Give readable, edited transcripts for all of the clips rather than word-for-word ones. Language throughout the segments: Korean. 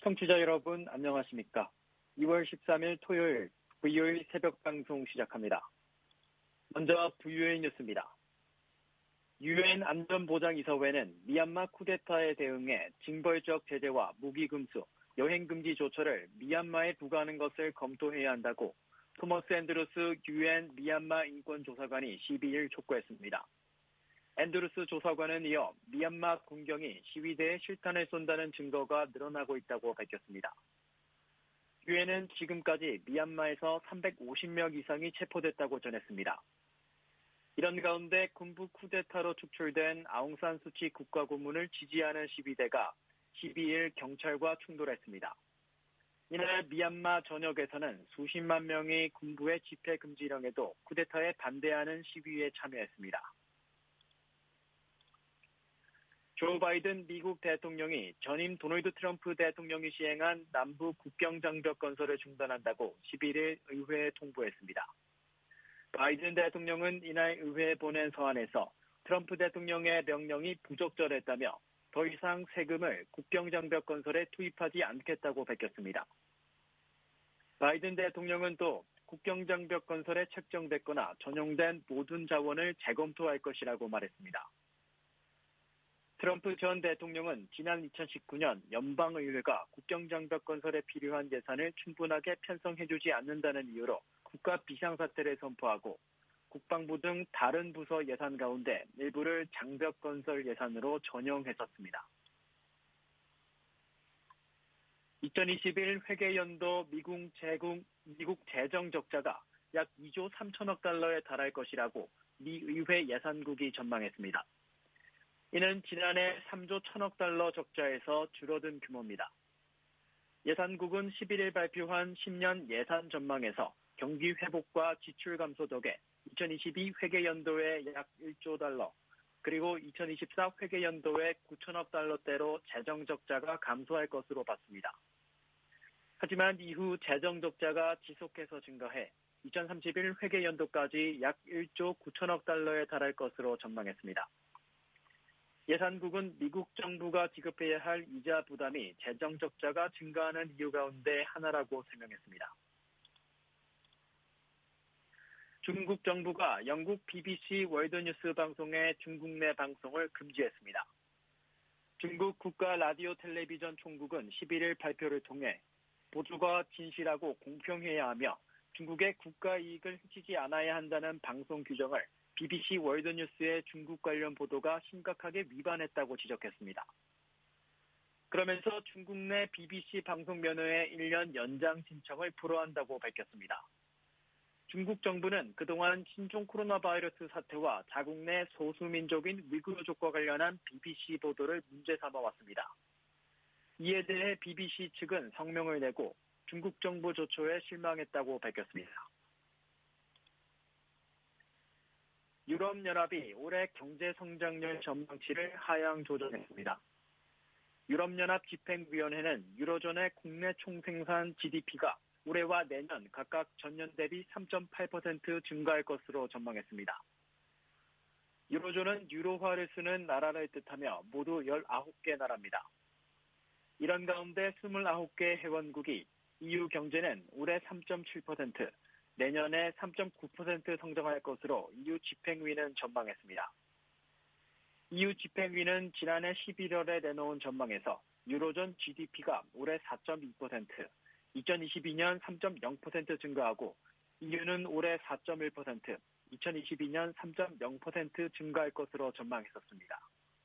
청취자 여러분 안녕하십니까? 2월 13일 토요일 VOE 새벽 방송 시작합니다. 먼저 VOE 뉴스입니다. 유엔 안전보장이사회는 미얀마 쿠데타에 대응해 징벌적 제재와 무기 금수, 여행 금지 조처를 미얀마에 부과하는 것을 검토해야 한다고 토머스 앤드루스 유엔 미얀마 인권조사관이 12일 촉구했습니다. 앤드루스 조사관은 이어 미얀마 군경이 시위대에 실탄을 쏜다는 증거가 늘어나고 있다고 밝혔습니다. 유엔은 지금까지 미얀마에서 350명 이상이 체포됐다고 전했습니다. 이런 가운데 군부 쿠데타로 축출된 아웅산 수치 국가고문을 지지하는 시위대가 12일 경찰과 충돌했습니다. 이날 미얀마 전역에서는 수십만 명이 군부의 집회 금지령에도 쿠데타에 반대하는 시위에 참여했습니다. 조 바이든 미국 대통령이 전임 도널드 트럼프 대통령이 시행한 남부 국경 장벽 건설을 중단한다고 11일 의회에 통보했습니다. 바이든 대통령은 이날 의회에 보낸 서한에서 트럼프 대통령의 명령이 부적절했다며 더 이상 세금을 국경 장벽 건설에 투입하지 않겠다고 밝혔습니다. 바이든 대통령은 또 국경 장벽 건설에 책정됐거나 전용된 모든 자원을 재검토할 것이라고 말했습니다. 트럼프 전 대통령은 지난 2019년 연방의회가 국경장벽 건설에 필요한 예산을 충분하게 편성해주지 않는다는 이유로 국가 비상사태를 선포하고 국방부 등 다른 부서 예산 가운데 일부를 장벽 건설 예산으로 전용했었습니다. 2021 회계연도 미국 재정 적자가 약 2조 3천억 달러에 달할 것이라고 미 의회 예산국이 전망했습니다. 이는 지난해 3조 1천억 달러 적자에서 줄어든 규모입니다. 예산국은 11일 발표한 10년 예산 전망에서 경기 회복과 지출 감소 덕에 2022 회계연도에 약 1조 달러, 그리고 2024 회계연도에 9천억 달러대로 재정 적자가 감소할 것으로 봤습니다. 하지만 이후 재정 적자가 지속해서 증가해 2031 회계연도까지 약 1조 9천억 달러에 달할 것으로 전망했습니다. 예산국은 미국 정부가 지급해야 할 이자 부담이 재정 적자가 증가하는 이유 가운데 하나라고 설명했습니다. 중국 정부가 영국 BBC 월드뉴스 방송의 중국 내 방송을 금지했습니다. 중국 국가 라디오 텔레비전 총국은 11일 발표를 통해 보도가 진실하고 공평해야 하며 중국의 국가 이익을 해치지 않아야 한다는 방송 규정을 BBC 월드뉴스의 중국 관련 보도가 심각하게 위반했다고 지적했습니다. 그러면서 중국 내 BBC 방송 면허의 1년 연장 신청을 불허한다고 밝혔습니다. 중국 정부는 그동안 신종 코로나 바이러스 사태와 자국 내 소수민족인 위구르족과 관련한 BBC 보도를 문제 삼아왔습니다. 이에 대해 BBC 측은 성명을 내고 중국 정부 조처에 실망했다고 밝혔습니다. 유럽연합이 올해 경제성장률 전망치를 하향 조정했습니다. 유럽연합 집행위원회는 유로존의 국내 총생산 GDP가 올해와 내년 각각 전년 대비 3.8% 증가할 것으로 전망했습니다. 유로존은 유로화를 쓰는 나라를 뜻하며 모두 19개 나라입니다. 이런 가운데 29개 회원국이 EU 경제는 올해 3.7%, 내년에 3.9% 성장할 것으로 EU 집행위는 전망했습니다. EU 집행위는 지난해 11월에 내놓은 전망에서 유로존 GDP가 올해 4.2%, 2022년 3.0% 증가하고 EU는 올해 4.1%, 2022년 3.0% 증가할 것으로 전망했었습니다.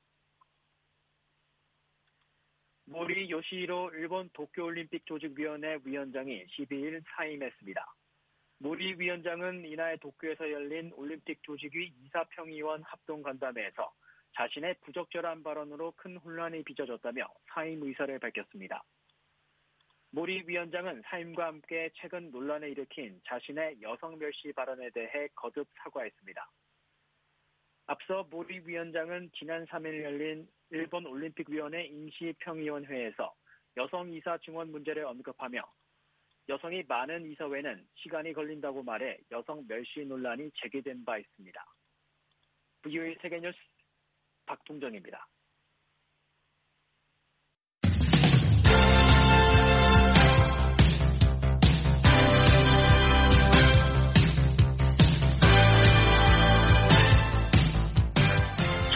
모리 요시히로 일본 도쿄올림픽 조직위원회 위원장이 12일 사임했습니다. 모리 위원장은 이날 도쿄에서 열린 올림픽 조직위 이사평의원 합동간담회에서 자신의 부적절한 발언으로 큰 혼란이 빚어졌다며 사임 의사를 밝혔습니다. 모리 위원장은 사임과 함께 최근 논란을 일으킨 자신의 여성 멸시 발언에 대해 거듭 사과했습니다. 앞서 모리 위원장은 지난 3일 열린 일본 올림픽위원회 임시평의원회에서 여성 이사 증원 문제를 언급하며 여성이 많은 이사회는 시간이 걸린다고 말해 여성 멸시 논란이 제기된 바 있습니다. VOE 세계뉴스 박동정입니다.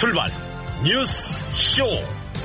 출발 뉴스 쇼.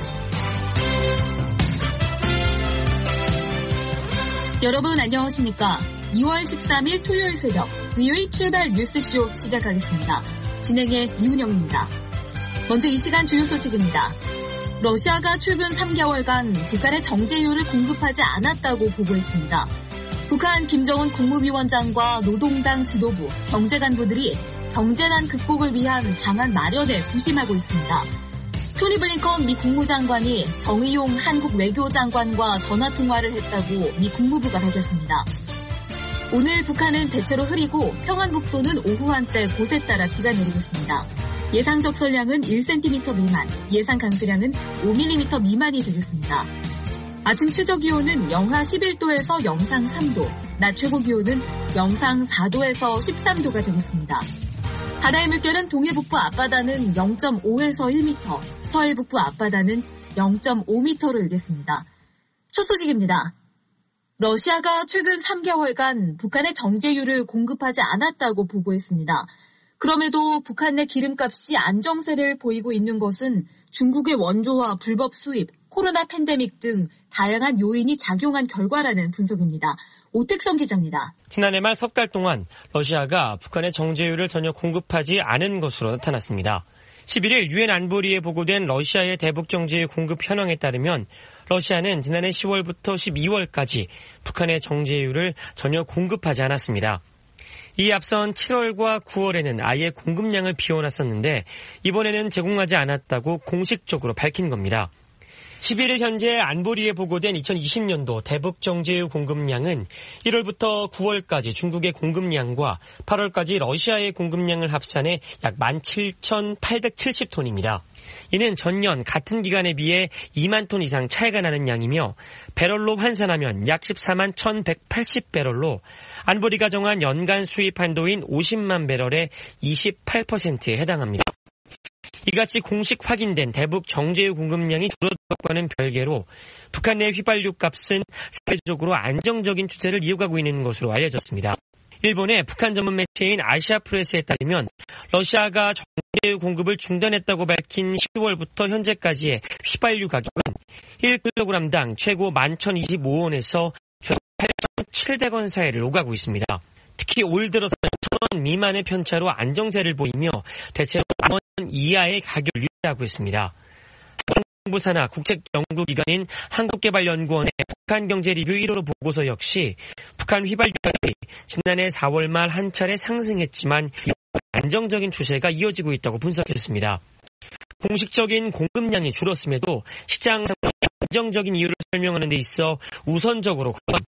여러분 안녕하십니까? 2월 13일 토요일 새벽 VOA 출발 뉴스쇼 시작하겠습니다. 진행의 이은영입니다. 먼저 이 시간 주요 소식입니다. 러시아가 최근 3개월간 북한에 정제유를 공급하지 않았다고 보고했습니다. 북한 김정은 국무위원장과 노동당 지도부, 경제간부들이 경제난 극복을 위한 방안 마련에 부심하고 있습니다. 토니 블링컨 미 국무장관이 정의용 한국 외교장관과 전화통화를 했다고 미 국무부가 밝혔습니다. 오늘 북한은 대체로 흐리고 평안북도는 오후 한때 곳에 따라 비가 내리겠습니다. 예상 적설량은 1cm 미만, 예상 강수량은 5mm 미만이 되겠습니다. 아침 최저기온은 영하 11도에서 영상 3도, 낮 최고기온은 영상 4도에서 13도가 되겠습니다. 바다의 물결은 동해북부 앞바다는 0.5에서 1m, 서해북부 앞바다는 0.5m로 일겠습니다. 첫 소식입니다. 러시아가 최근 3개월간 북한에 정제유를 공급하지 않았다고 보고했습니다. 그럼에도 북한 내 기름값이 안정세를 보이고 있는 것은 중국의 원조와 불법 수입, 코로나 팬데믹 등 다양한 요인이 작용한 결과라는 분석입니다. 오택성 기자입니다. 지난해 말 석 달 동안 러시아가 북한에 정제유를 전혀 공급하지 않은 것으로 나타났습니다. 11일 유엔 안보리에 보고된 러시아의 대북 정제유 공급 현황에 따르면 러시아는 지난해 10월부터 12월까지 북한의 정제유를 전혀 공급하지 않았습니다. 이 앞선 7월과 9월에는 아예 공급량을 비워놨었는데 이번에는 제공하지 않았다고 공식적으로 밝힌 겁니다. 11일 현재 안보리에 보고된 2020년도 대북 정제유 공급량은 1월부터 9월까지 중국의 공급량과 8월까지 러시아의 공급량을 합산해 약 17,870톤입니다. 이는 전년 같은 기간에 비해 2만 톤 이상 차이가 나는 양이며 배럴로 환산하면 약 14만 1,180배럴로 안보리가 정한 연간 수입 한도인 50만 배럴의 28%에 해당합니다. 이같이 공식 확인된 대북 정제유 공급량이 줄어든 것과는 별개로 북한 내 휘발유 값은 세계적으로 안정적인 추세를 이어가고 있는 것으로 알려졌습니다. 일본의 북한 전문 매체인 아시아프레스에 따르면 러시아가 정제유 공급을 중단했다고 밝힌 10월부터 현재까지의 휘발유 가격은 1kg당 최고 11,025원에서 최고 8,700원 사이를 오가고 있습니다. 특히 올 들어서는 1,000원 미만의 편차로 안정세를 보이며 대체로 10,000원 이하의 가격을 유지하고 있습니다. 정부 산하 국책연구기관인 한국개발연구원의 북한경제리뷰 1호 보고서 역시 북한 휘발유 가격이 지난해 4월 말 한 차례 상승했지만 안정적인 추세가 이어지고 있다고 분석했습니다. 공식적인 공급량이 줄었음에도 시장 상황의 안정적인 이유를 설명하는 데 있어 우선적으로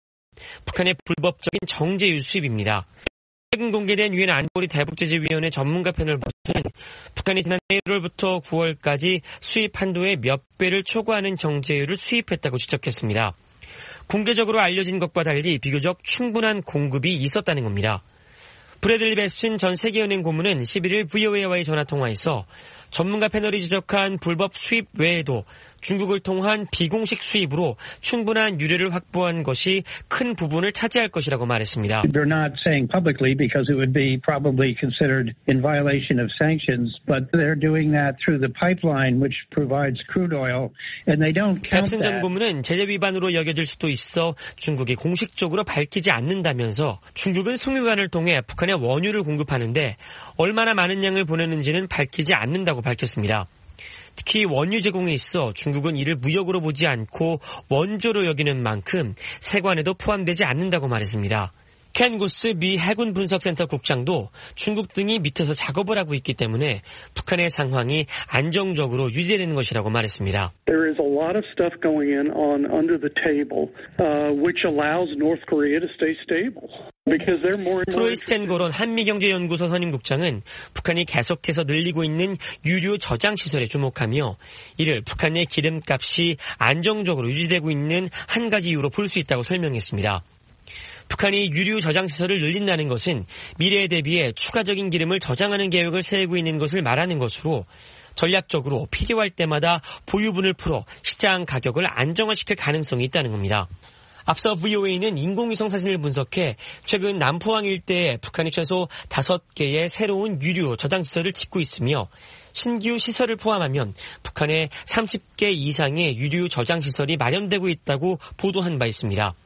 북한의 불법적인 정제유 수입입니다. 최근 공개된 유엔 안보리 대북제재위원회 전문가 패널 보고서는 북한이 지난해 1월부터 9월까지 수입 한도의 몇 배를 초과하는 정제유를 수입했다고 지적했습니다. 공개적으로 알려진 것과 달리 비교적 충분한 공급이 있었다는 겁니다. 브래들리 벱슨 전 세계은행 고문은 11일 VOA와의 전화통화에서 전문가 패널이 지적한 불법 수입 외에도 중국을 통한 비공식 수입으로 충분한 유례를 확보한 것이 큰 부분을 차지할 것이라고 말했습니다. They're not saying publicly because it would be probably considered in violation of sanctions, but they're doing that through the pipeline which provides crude oil, and they don't count 벱슨 전 고문은 제재 위반으로 여겨질 수도 있어 중국이 공식적으로 밝히지 않는다면서 중국은 송유관을 통해 북한에 원유를 공급하는데 얼마나 많은 양을 보내는지는 밝히지 않는다고 밝혔습니다. 특히 원유 제공에 있어 중국은 이를 무역으로 보지 않고 원조로 여기는 만큼 세관에도 포함되지 않는다고 말했습니다. 켄 구스 미 해군 분석센터 국장도 중국 등이 밑에서 작업을 하고 있기 때문에 북한의 상황이 안정적으로 유지되는 것이라고 말했습니다. There is a lot of stuff going on under the table, which allows North Korea to stay stable. 트로이 스탠거론 한미경제연구소 선임국장은 북한이 계속해서 늘리고 있는 유류 저장 시설에 주목하며 이를 북한 내 기름값이 안정적으로 유지되고 있는 한 가지 이유로 볼 수 있다고 설명했습니다. 북한이 유류 저장 시설을 늘린다는 것은 미래에 대비해 추가적인 기름을 저장하는 계획을 세우고 있는 것을 말하는 것으로 전략적으로 필요할 때마다 보유분을 풀어 시장 가격을 안정화시킬 가능성이 있다는 겁니다. 앞서 VOA는 인공위성 사진을 분석해 최근 남포항 일대에 북한이 최소 5개의 새로운 유류 저장시설을 짓고 있으며 신규 시설을 포함하면 북한에 30개 이상의 유류 저장시설이 마련되고 있다고 보도한 바 있습니다.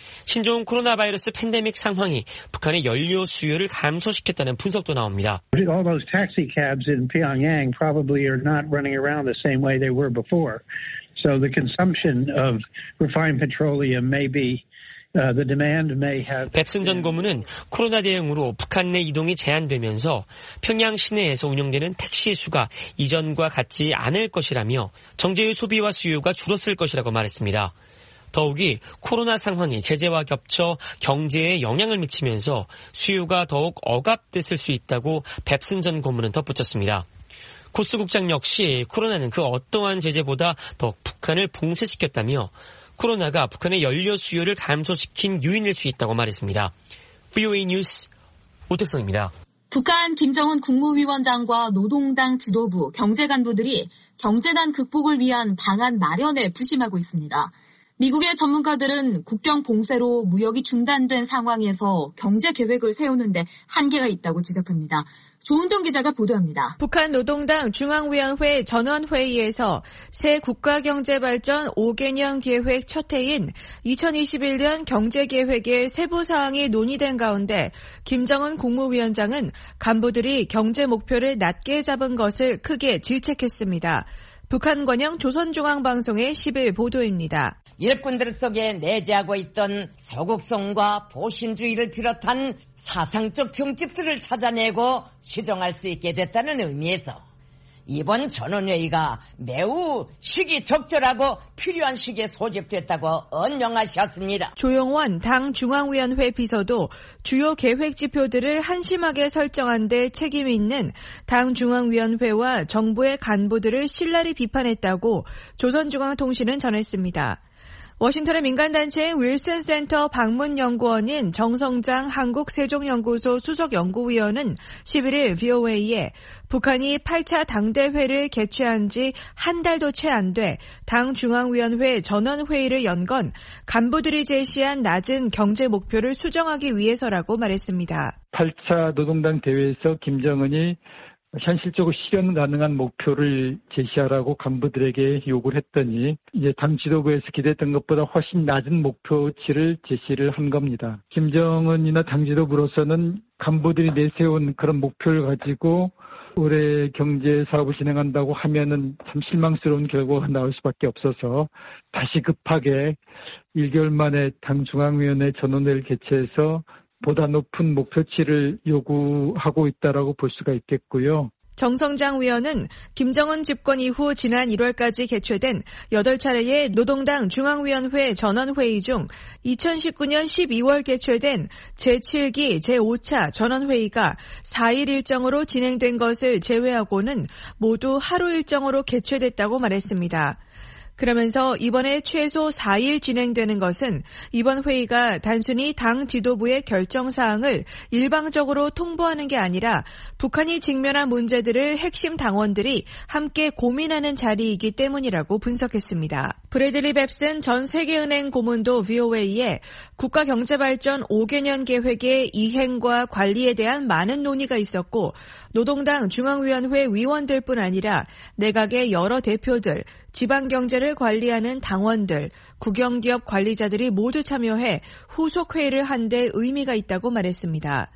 신종 코로나 바이러스 팬데믹 상황이 북한의 연료 수요를 감소시켰다는 분석도 나옵니다. All those taxi cabs in Pyongyang probably are not running around the same way they were before. So the consumption of refined petroleum may be the demand may have. 뱁슨 전 고문은 코로나 대응으로 북한 내 이동이 제한되면서 평양 시내에서 운영되는 택시 수가 이전과 같지 않을 것이라며 정제유 소비와 수요가 줄었을 것이라고 말했습니다. 더욱이 코로나 상황이 제재와 겹쳐 경제에 영향을 미치면서 수요가 더욱 억압됐을 수 있다고 뱁슨 전 고문은 덧붙였습니다. 코스 국장 역시 코로나는 그 어떠한 제재보다 더 북한을 봉쇄시켰다며 코로나가 북한의 연료 수요를 감소시킨 요인일 수 있다고 말했습니다. VOA 뉴스 오택성입니다. 북한 김정은 국무위원장과 노동당 지도부, 경제 간부들이 경제난 극복을 위한 방안 마련에 부심하고 있습니다. 미국의 전문가들은 국경 봉쇄로 무역이 중단된 상황에서 경제 계획을 세우는데 한계가 있다고 지적합니다. 조은정 기자가 보도합니다. 북한 노동당 중앙위원회 전원회의에서 새 국가경제발전 5개년 계획 첫 해인 2021년 경제계획의 세부 사항이 논의된 가운데 김정은 국무위원장은 간부들이 경제 목표를 낮게 잡은 것을 크게 질책했습니다. 북한 관영 조선중앙방송의 10일 보도입니다. 일꾼들 속에 내재하고 있던 서국성과 보신주의를 비롯한 사상적 병집들을 찾아내고 시정할 수 있게 됐다는 의미에서 이번 전원회의가 매우 시기적절하고 필요한 시기에 소집됐다고 언명하셨습니다. 조용원 당 중앙위원회 비서도 주요 계획 지표들을 한심하게 설정한 데 책임이 있는 당 중앙위원회와 정부의 간부들을 신랄히 비판했다고 조선중앙통신은 전했습니다. 워싱턴의 민간단체인 윌슨 센터 방문연구원인 정성장 한국세종연구소 수석연구위원은 11일 VOA에 북한이 8차 당대회를 개최한 지 한 달도 채 안 돼 당 중앙위원회 전원회의를 연 건 간부들이 제시한 낮은 경제 목표를 수정하기 위해서라고 말했습니다. 8차 노동당 대회에서 김정은이 현실적으로 실현 가능한 목표를 제시하라고 간부들에게 요구를 했더니 이제 당 지도부에서 기대했던 것보다 훨씬 낮은 목표치를 제시를 한 겁니다. 김정은이나 당 지도부로서는 간부들이 내세운 그런 목표를 가지고 올해 경제 사업을 진행한다고 하면은 참 실망스러운 결과가 나올 수밖에 없어서 다시 급하게 1개월 만에 당 중앙위원회 전원회를 개최해서 보다 높은 목표치를 요구하고 있다라고 볼 수가 있겠고요. 정성장 위원은 김정은 집권 이후 지난 1월까지 개최된 8차례의 노동당 중앙위원회 전원회의 중 2019년 12월 개최된 제7기 제5차 전원회의가 4일 일정으로 진행된 것을 제외하고는 모두 하루 일정으로 개최됐다고 말했습니다. 그러면서 이번에 최소 4일 진행되는 것은 이번 회의가 단순히 당 지도부의 결정사항을 일방적으로 통보하는 게 아니라 북한이 직면한 문제들을 핵심 당원들이 함께 고민하는 자리이기 때문이라고 분석했습니다. 브래들리 뱁슨 전 세계은행 고문도 VOA에 국가경제발전 5개년 계획의 이행과 관리에 대한 많은 논의가 있었고 노동당 중앙위원회 위원들뿐 아니라 내각의 여러 대표들, 지방경제를 관리하는 당원들, 국영기업 관리자들이 모두 참여해 후속회의를 한 데 의미가 있다고 말했습니다.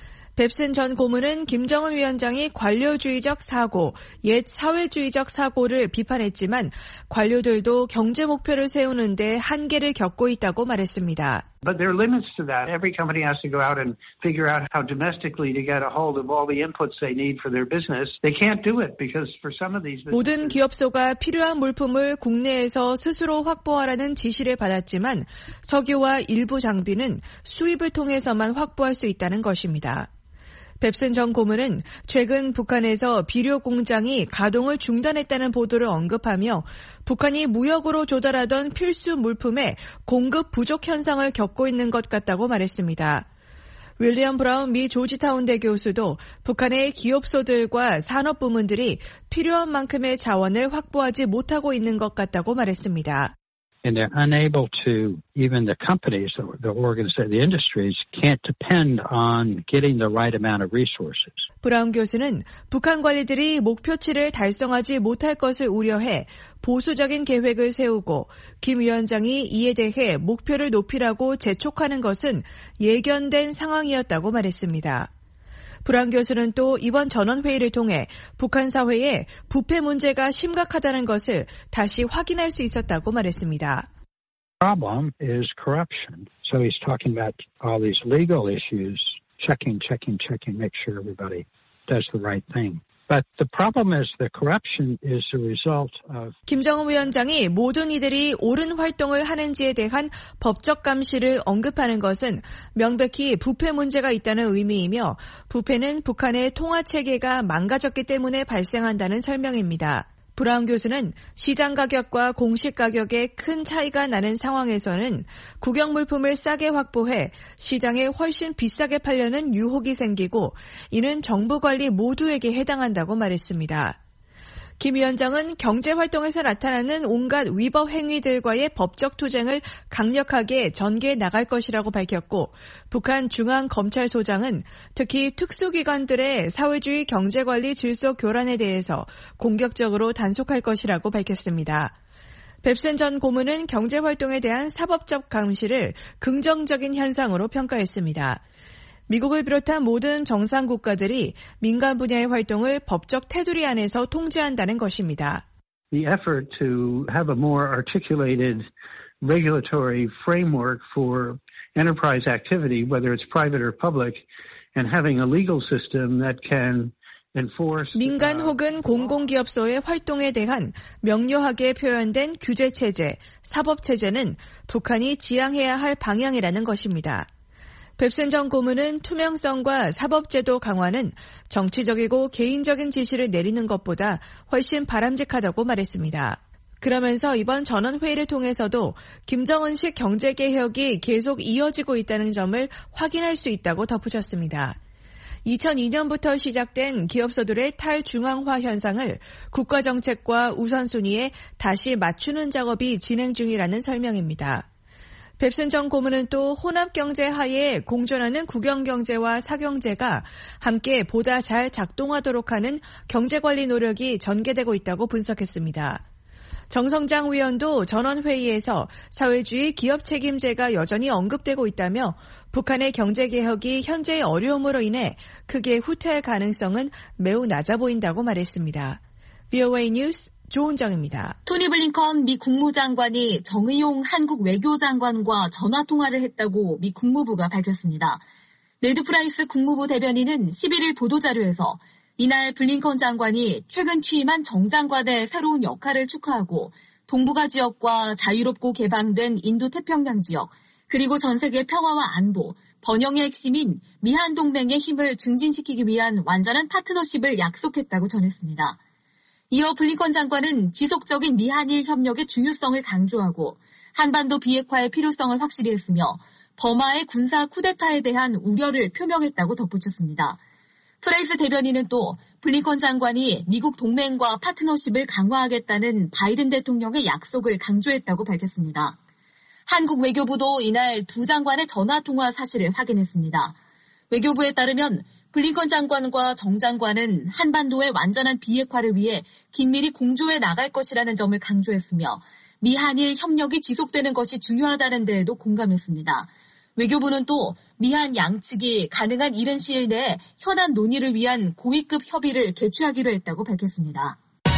뱁슨 전 고문은 김정은 위원장이 관료주의적 사고, 옛 사회주의적 사고를 비판했지만 관료들도 경제 목표를 세우는데 한계를 겪고 있다고 말했습니다. But there are limits to that. Every company has to go out and figure out how domestically to get a hold of all the inputs they need for their business. They can't do it because for some of these businesses... 모든 기업소가 필요한 물품을 국내에서 스스로 확보하라는 지시를 받았지만 석유와 일부 장비는 수입을 통해서만 확보할 수 있다는 것입니다. 뱁슨 전 고문은 최근 북한에서 비료 공장이 가동을 중단했다는 보도를 언급하며 북한이 무역으로 조달하던 필수 물품의 공급 부족 현상을 겪고 있는 것 같다고 말했습니다. 윌리엄 브라운 미 조지타운대 교수도 북한의 기업소들과 산업부문들이 필요한 만큼의 자원을 확보하지 못하고 있는 것 같다고 말했습니다. and they're unable to, even the companies, the organizations, the industries can't depend on getting the right amount of resources. 브라운 교수는 북한 관리들이 목표치를 달성하지 못할 것을 우려해 보수적인 계획을 세우고 김 위원장이 이에 대해 목표를 높이라고 재촉하는 것은 예견된 상황이었다고 말했습니다. 브라운 교수는 또 이번 전원회의를 통해 북한 사회에 부패 문제가 심각하다는 것을 다시 확인할 수 있었다고 말했습니다. Problem is corruption. So he's talking about all these legal issues, checking, make sure everybody does the right thing. But the problem is the corruption is the result of 김정은 위원장이 모든 이들이 옳은 활동을 하는지에 대한 법적 감시를 언급하는 것은 명백히 부패 문제가 있다는 의미이며 부패는 북한의 통화 체계가 망가졌기 때문에 발생한다는 설명입니다. 브라운 교수는 시장 가격과 공식 가격에 큰 차이가 나는 상황에서는 국영 물품을 싸게 확보해 시장에 훨씬 비싸게 팔려는 유혹이 생기고 이는 정부 관리 모두에게 해당한다고 말했습니다. 김 위원장은 경제활동에서 나타나는 온갖 위법 행위들과의 법적 투쟁을 강력하게 전개해 나갈 것이라고 밝혔고 북한 중앙검찰소장은 특히 특수기관들의 사회주의 경제관리 질서 교란에 대해서 공격적으로 단속할 것이라고 밝혔습니다. 뱁슨 전 고문은 경제활동에 대한 사법적 감시를 긍정적인 현상으로 평가했습니다. 미국을 비롯한 모든 정상 국가들이 민간 분야의 활동을 법적 테두리 안에서 통제한다는 것입니다. The effort to have a more articulated regulatory framework for enterprise activity, whether it's private or public, and having a legal system that can enforce 민간 혹은 공공기업소의 활동에 대한 명료하게 표현된 규제체제, 사법체제는 북한이 지향해야 할 방향이라는 것입니다. 뱁슨 전 고문은 투명성과 사법제도 강화는 정치적이고 개인적인 지시를 내리는 것보다 훨씬 바람직하다고 말했습니다. 그러면서 이번 전원회의를 통해서도 김정은식 경제개혁이 계속 이어지고 있다는 점을 확인할 수 있다고 덧붙였습니다. 2002년부터 시작된 기업소들의 탈중앙화 현상을 국가정책과 우선순위에 다시 맞추는 작업이 진행 중이라는 설명입니다. 뱁슨 전 고문은 또 혼합경제 하에 공존하는 국영경제와 사경제가 함께 보다 잘 작동하도록 하는 경제관리 노력이 전개되고 있다고 분석했습니다. 정성장 위원도 전원회의에서 사회주의 기업 책임제가 여전히 언급되고 있다며 북한의 경제개혁이 현재의 어려움으로 인해 크게 후퇴할 가능성은 매우 낮아 보인다고 말했습니다. VOA 뉴스 조은정입니다. 토니 블링컨 미 국무장관이 정의용 한국 외교장관과 전화통화를 했다고 미 국무부가 밝혔습니다. 네드 프라이스 국무부 대변인은 11일 보도자료에서 이날 블링컨 장관이 최근 취임한 정 장관의 새로운 역할을 축하하고 동북아 지역과 자유롭고 개방된 인도태평양 지역, 그리고 전 세계 평화와 안보, 번영의 핵심인 미한 동맹의 힘을 증진시키기 위한 완전한 파트너십을 약속했다고 전했습니다. 이어 블링컨 장관은 지속적인 미한일 협력의 중요성을 강조하고 한반도 비핵화의 필요성을 확실히 했으며 버마의 군사 쿠데타에 대한 우려를 표명했다고 덧붙였습니다. 프라이스 대변인은 또 블링컨 장관이 미국 동맹과 파트너십을 강화하겠다는 바이든 대통령의 약속을 강조했다고 밝혔습니다. 한국 외교부도 이날 두 장관의 전화통화 사실을 확인했습니다. 외교부에 따르면 블링컨 장관과 정 장관은 한반도의 완전한 비핵화를 위해 긴밀히 공조해 나갈 것이라는 점을 강조했으며 미한일 협력이 지속되는 것이 중요하다는 데에도 공감했습니다. 외교부는 또 미한 양측이 가능한 이른 시일 내에 현안 논의를 위한 고위급 협의를 개최하기로 했다고 밝혔습니다.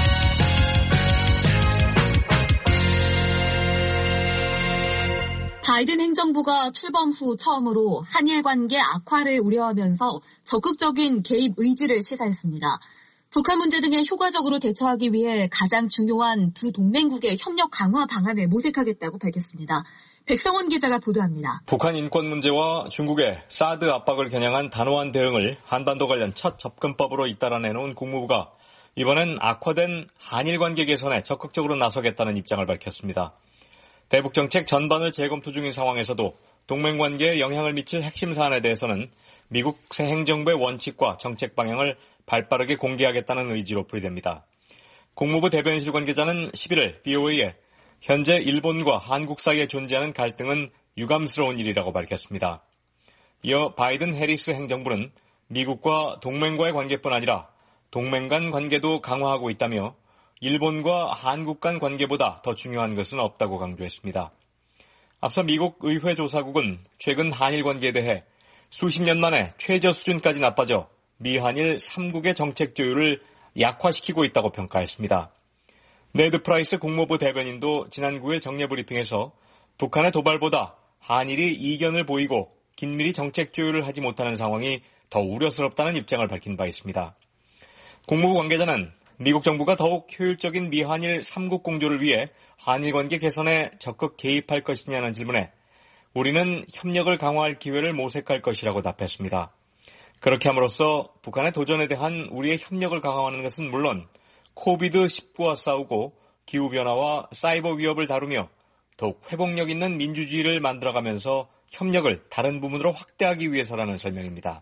바이든 행정부가 출범 후 처음으로 한일 관계 악화를 우려하면서 적극적인 개입 의지를 시사했습니다. 북한 문제 등에 효과적으로 대처하기 위해 가장 중요한 두 동맹국의 협력 강화 방안을 모색하겠다고 밝혔습니다. 백성원 기자가 보도합니다. 북한 인권 문제와 중국의 사드 압박을 겨냥한 단호한 대응을 한반도 관련 첫 접근법으로 잇따라 내놓은 국무부가 이번엔 악화된 한일 관계 개선에 적극적으로 나서겠다는 입장을 밝혔습니다. 대북 정책 전반을 재검토 중인 상황에서도 동맹 관계에 영향을 미칠 핵심 사안에 대해서는 미국 새 행정부의 원칙과 정책 방향을 발빠르게 공개하겠다는 의지로 풀이됩니다. 국무부 대변인실 관계자는 11일 BOA에 현재 일본과 한국 사이에 존재하는 갈등은 유감스러운 일이라고 밝혔습니다. 이어 바이든 해리스 행정부는 미국과 동맹과의 관계뿐 아니라 동맹 간 관계도 강화하고 있다며 일본과 한국 간 관계보다 더 중요한 것은 없다고 강조했습니다. 앞서 미국 의회 조사국은 최근 한일 관계에 대해 수십 년 만에 최저 수준까지 나빠져 미한일 3국의 정책 조율을 약화시키고 있다고 평가했습니다. 네드 프라이스 국무부 대변인도 지난 9일 정례 브리핑에서 북한의 도발보다 한일이 이견을 보이고 긴밀히 정책 조율을 하지 못하는 상황이 더 우려스럽다는 입장을 밝힌 바 있습니다. 국무부 관계자는 미국 정부가 더욱 효율적인 미한일 3국 공조를 위해 한일 관계 개선에 적극 개입할 것이냐는 질문에 우리는 협력을 강화할 기회를 모색할 것이라고 답했습니다. 그렇게 함으로써 북한의 도전에 대한 우리의 협력을 강화하는 것은 물론 코비드-19와 싸우고 기후변화와 사이버 위협을 다루며 더욱 회복력 있는 민주주의를 만들어가면서 협력을 다른 부분으로 확대하기 위해서라는 설명입니다.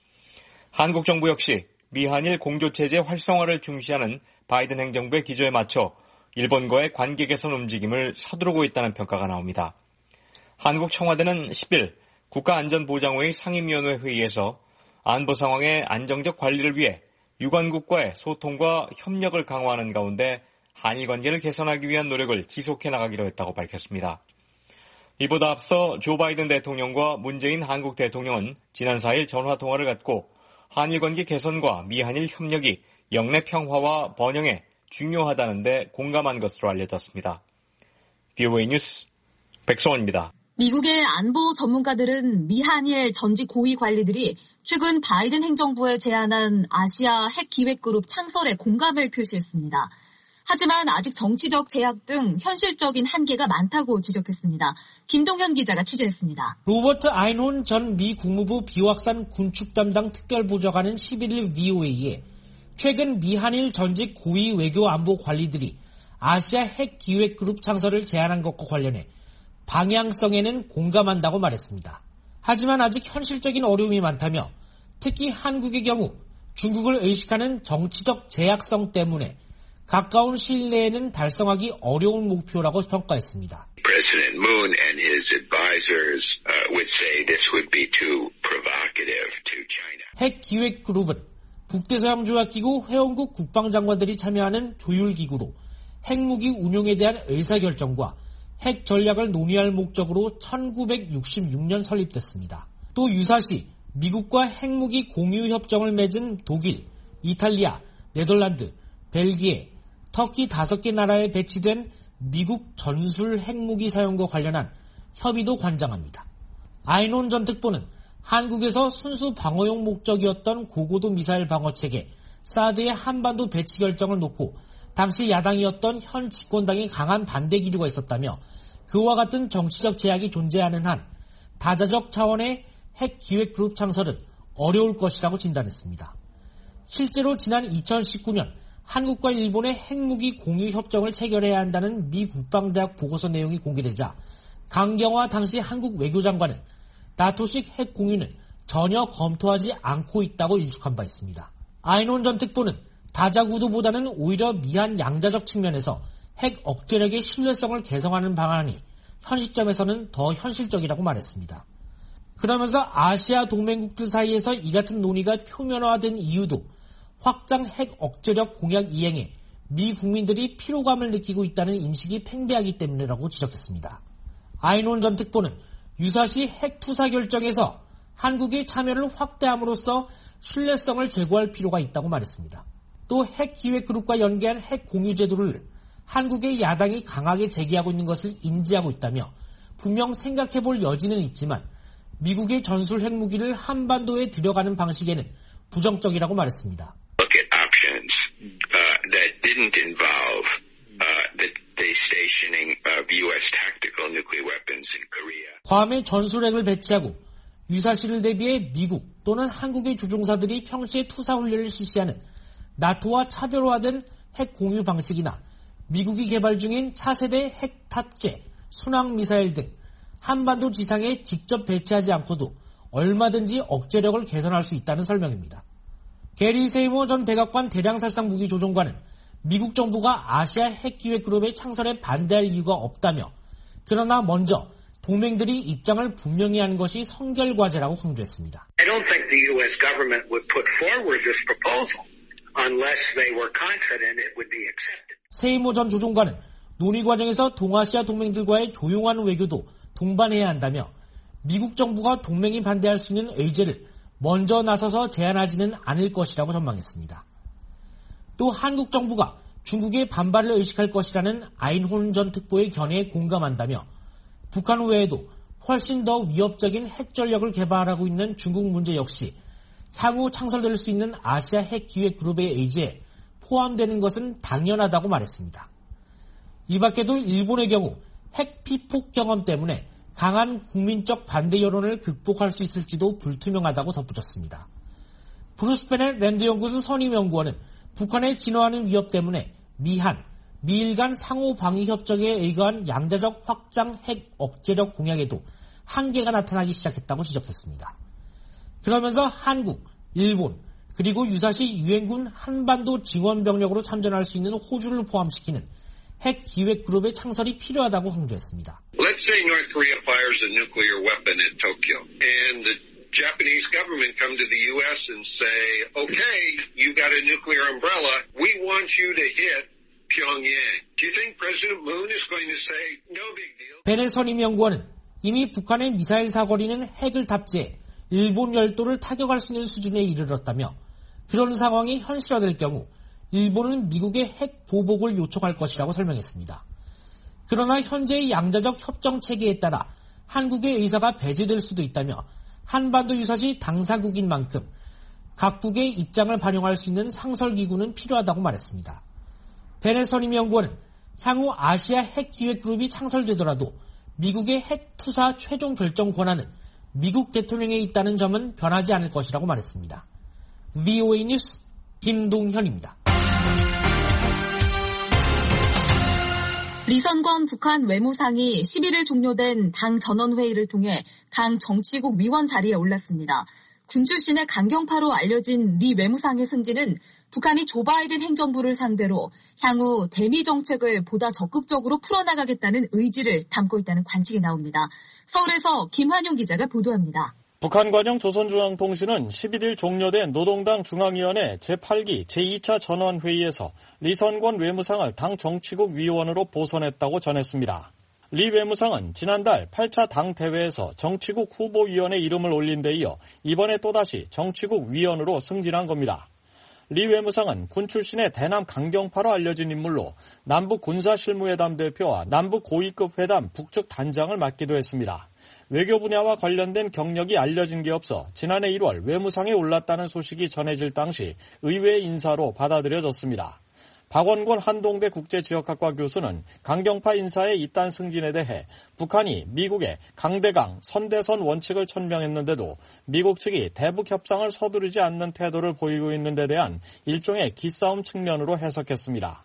한국 정부 역시 미한일 공조체제 활성화를 중시하는 바이든 행정부의 기조에 맞춰 일본과의 관계 개선 움직임을 서두르고 있다는 평가가 나옵니다. 한국 청와대는 10일 국가안전보장회의 상임위원회 회의에서 안보 상황의 안정적 관리를 위해 유관국과의 소통과 협력을 강화하는 가운데 한일 관계를 개선하기 위한 노력을 지속해 나가기로 했다고 밝혔습니다. 이보다 앞서 조 바이든 대통령과 문재인 한국 대통령은 지난 4일 전화통화를 갖고 한일 관계 개선과 미한일 협력이 영내 평화와 번영에 중요하다는 데 공감한 것으로 알려졌습니다. VOA 뉴스 백성원입니다. 미국의 안보 전문가들은 미한일 전직 고위 관리들이 최근 바이든 행정부에 제안한 아시아 핵 기획그룹 창설에 공감을 표시했습니다. 하지만 아직 정치적 제약 등 현실적인 한계가 많다고 지적했습니다. 김동현 기자가 취재했습니다. 로버트 아이논 전 미 국무부 비확산 군축 담당 특별보좌관은 11일 VOA에 최근 미한일 전직 고위 외교 안보 관리들이 아시아 핵 기획그룹 창설을 제안한 것과 관련해 방향성에는 공감한다고 말했습니다. 하지만 아직 현실적인 어려움이 많다며 특히 한국의 경우 중국을 의식하는 정치적 제약성 때문에 가까운 시일 내에는 달성하기 어려운 목표라고 평가했습니다. President Moon and his advisors would say this would be too provocative to China. 핵 기획 그룹은 북대서양조약기구 회원국 국방장관들이 참여하는 조율기구로 핵무기 운용에 대한 의사결정과 핵 전략을 논의할 목적으로 1966년 설립됐습니다. 또 유사시 미국과 핵무기 공유 협정을 맺은 독일, 이탈리아, 네덜란드, 벨기에, 터키 5개 나라에 배치된 미국 전술 핵무기 사용과 관련한 협의도 관장합니다. 아이논 전 특보는 한국에서 순수 방어용 목적이었던 고고도 미사일 방어체계 사드의 한반도 배치 결정을 놓고 당시 야당이었던 현 집권당의 강한 반대 기류가 있었다며 그와 같은 정치적 제약이 존재하는 한 다자적 차원의 핵 기획그룹 창설은 어려울 것이라고 진단했습니다. 실제로 지난 2019년 한국과 일본의 핵무기 공유 협정을 체결해야 한다는 미 국방대학 보고서 내용이 공개되자 강경화 당시 한국 외교장관은 나토식 핵 공유는 전혀 검토하지 않고 있다고 일축한 바 있습니다. 아이논 전 특보는 다자구도보다는 오히려 미한 양자적 측면에서 핵 억제력의 신뢰성을 개성하는 방안이 현 시점에서는 더 현실적이라고 말했습니다. 그러면서 아시아 동맹국들 사이에서 이 같은 논의가 표면화된 이유도 확장 핵 억제력 공약 이행에 미 국민들이 피로감을 느끼고 있다는 인식이 팽배하기 때문이라고 지적했습니다. 아이논 전 특보는 유사시 핵 투사 결정에서 한국의 참여를 확대함으로써 신뢰성을 제고할 필요가 있다고 말했습니다. 또 핵 기획 그룹과 연계한 핵 공유 제도를 한국의 야당이 강하게 제기하고 있는 것을 인지하고 있다며 분명 생각해볼 여지는 있지만 미국의 전술 핵무기를 한반도에 들여가는 방식에는 부정적이라고 말했습니다. Look at options that didn't involve the stationing of U.S. tactical nuclear weapons in Korea. 괌에 전술핵을 배치하고 유사시를 대비해 미국 또는 한국의 조종사들이 평시에 투사훈련을 실시하는 나토와 차별화된 핵 공유 방식이나 미국이 개발 중인 차세대 핵 탑재, 순항미사일 등 한반도 지상에 직접 배치하지 않고도 얼마든지 억제력을 개선할 수 있다는 설명입니다. 게리 세이모 전 백악관 대량살상 무기 조종관은 미국 정부가 아시아 핵기획그룹의 창설에 반대할 이유가 없다며 그러나 먼저 동맹들이 입장을 분명히 한 것이 선결과제라고 강조했습니다. I don't think the U.S. government would put forward this proposal unless they were confident it would be accepted. 세이모 전 조종관은 논의 과정에서 동아시아 동맹들과의 조용한 외교도 동반해야 한다며 미국 정부가 동맹이 반대할 수 있는 의제를 먼저 나서서 제안하지는 않을 것이라고 전망했습니다. 또 한국 정부가 중국의 반발을 의식할 것이라는 아인혼 전 특보의 견해에 공감한다며 북한 외에도 훨씬 더 위협적인 핵 전력을 개발하고 있는 중국 문제 역시 향후 창설될 수 있는 아시아 핵기획그룹의 의지에 포함되는 것은 당연하다고 말했습니다. 이 밖에도 일본의 경우 핵 피폭 경험 때문에 강한 국민적 반대 여론을 극복할 수 있을지도 불투명하다고 덧붙였습니다. 브루스 베넷 랜드 연구소 선임연구원은 북한의 진화하는 위협 때문에 미일 간 상호 방위 협정에 의거한 양자적 확장 핵 억제력 공약에도 한계가 나타나기 시작했다고 지적했습니다. 그러면서 한국, 일본, 그리고 유사시 유엔군 한반도 지원 병력으로 참전할 수 있는 호주를 포함시키는 핵 기획 그룹의 창설이 필요하다고 강조했습니다. Let's say North Korea fires a nuclear weapon at Tokyo, and the Japanese government come to the U.S. and say, okay, you got a nuclear umbrella, we want you to hit Pyongyang. Do you think President Moon is going to say, no big deal? 베넬 선임연구원은 이미 북한의 미사일 사거리는 핵을 탑재해 일본 열도를 타격할 수 있는 수준에 이르렀다며 그런 상황이 현실화될 경우 일본은 미국의 핵 보복을 요청할 것이라고 설명했습니다. 그러나 현재의 양자적 협정 체계에 따라 한국의 의사가 배제될 수도 있다며 한반도 유사시 당사국인 만큼 각국의 입장을 반영할 수 있는 상설기구는 필요하다고 말했습니다. 베넬 선임연구원은 향후 아시아 핵기획그룹이 창설되더라도 미국의 핵 투사 최종 결정 권한은 미국 대통령에 있다는 점은 변하지 않을 것이라고 말했습니다. VOA 뉴스 김동현입니다. 리선권 북한 외무상이 11일 종료된 당 전원회의를 통해 당 정치국 위원 자리에 올랐습니다. 군 출신의 강경파로 알려진 리 외무상의 승진은 북한이 조 바이든 행정부를 상대로 향후 대미 정책을 보다 적극적으로 풀어나가겠다는 의지를 담고 있다는 관측이 나옵니다. 서울에서 김환용 기자가 보도합니다. 북한 관영 조선중앙통신은 11일 종료된 노동당 중앙위원회 제8기 제2차 전원회의에서 리선권 외무상을 당 정치국 위원으로 보선했다고 전했습니다. 리 외무상은 지난달 8차 당 대회에서 정치국 후보위원회 이름을 올린 데 이어 이번에 또다시 정치국 위원으로 승진한 겁니다. 리 외무상은 군 출신의 대남 강경파로 알려진 인물로 남북 군사실무회담 대표와 남북 고위급 회담 북측 단장을 맡기도 했습니다. 외교 분야와 관련된 경력이 알려진 게 없어 지난해 1월 외무상에 올랐다는 소식이 전해질 당시 의외의 인사로 받아들여졌습니다. 박원권 한동대 국제지역학과 교수는 강경파 인사의 이딴 승진에 대해 북한이 미국의 강대강, 선대선 원칙을 천명했는데도 미국 측이 대북 협상을 서두르지 않는 태도를 보이고 있는 데 대한 일종의 기싸움 측면으로 해석했습니다.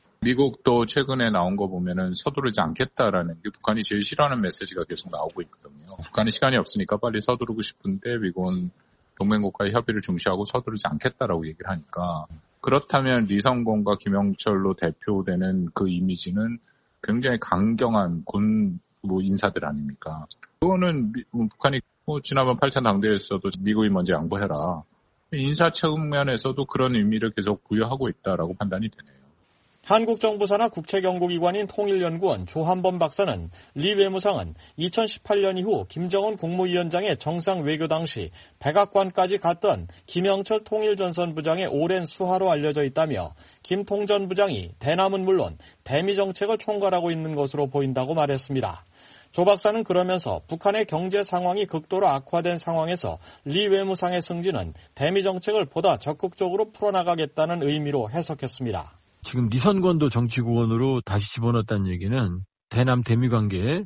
미국도 최근에 나온 거 보면은 서두르지 않겠다라는 게 북한이 제일 싫어하는 메시지가 계속 나오고 있거든요. 북한이 시간이 없으니까 빨리 서두르고 싶은데 미국은 동맹국가의 협의를 중시하고 서두르지 않겠다라고 얘기를 하니까 그렇다면 리선권과 김영철로 대표되는 그 이미지는 굉장히 강경한 군 인사들 아닙니까? 그거는 북한이 지난번 8차 당대회에서도 미국이 먼저 양보해라. 인사 측면에서도 그런 의미를 계속 부여하고 있다라고 판단이 되네요. 한국 정부 산하 국책연구기관인 통일연구원 조한범 박사는 리 외무상은 2018년 이후 김정은 국무위원장의 정상 외교 당시 백악관까지 갔던 김영철 통일전선부장의 오랜 수하로 알려져 있다며 김 통전부장이 대남은 물론 대미 정책을 총괄하고 있는 것으로 보인다고 말했습니다. 조 박사는 그러면서 북한의 경제 상황이 극도로 악화된 상황에서 리 외무상의 승진은 대미 정책을 보다 적극적으로 풀어나가겠다는 의미로 해석했습니다. 지금 리선권도 정치국원으로 다시 집어넣었다는 얘기는 대남 대미 관계를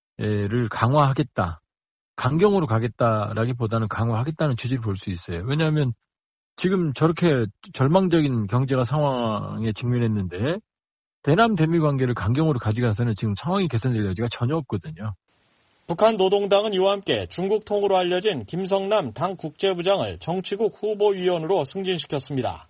강화하겠다. 강경으로 가겠다라기보다는 강화하겠다는 취지를 볼 수 있어요. 왜냐하면 지금 저렇게 절망적인 경제가 상황에 직면했는데 대남 대미 관계를 강경으로 가져가서는 지금 상황이 개선될 여지가 전혀 없거든요. 북한 노동당은 이와 함께 중국 통으로 알려진 김성남 당 국제부장을 정치국 후보위원으로 승진시켰습니다.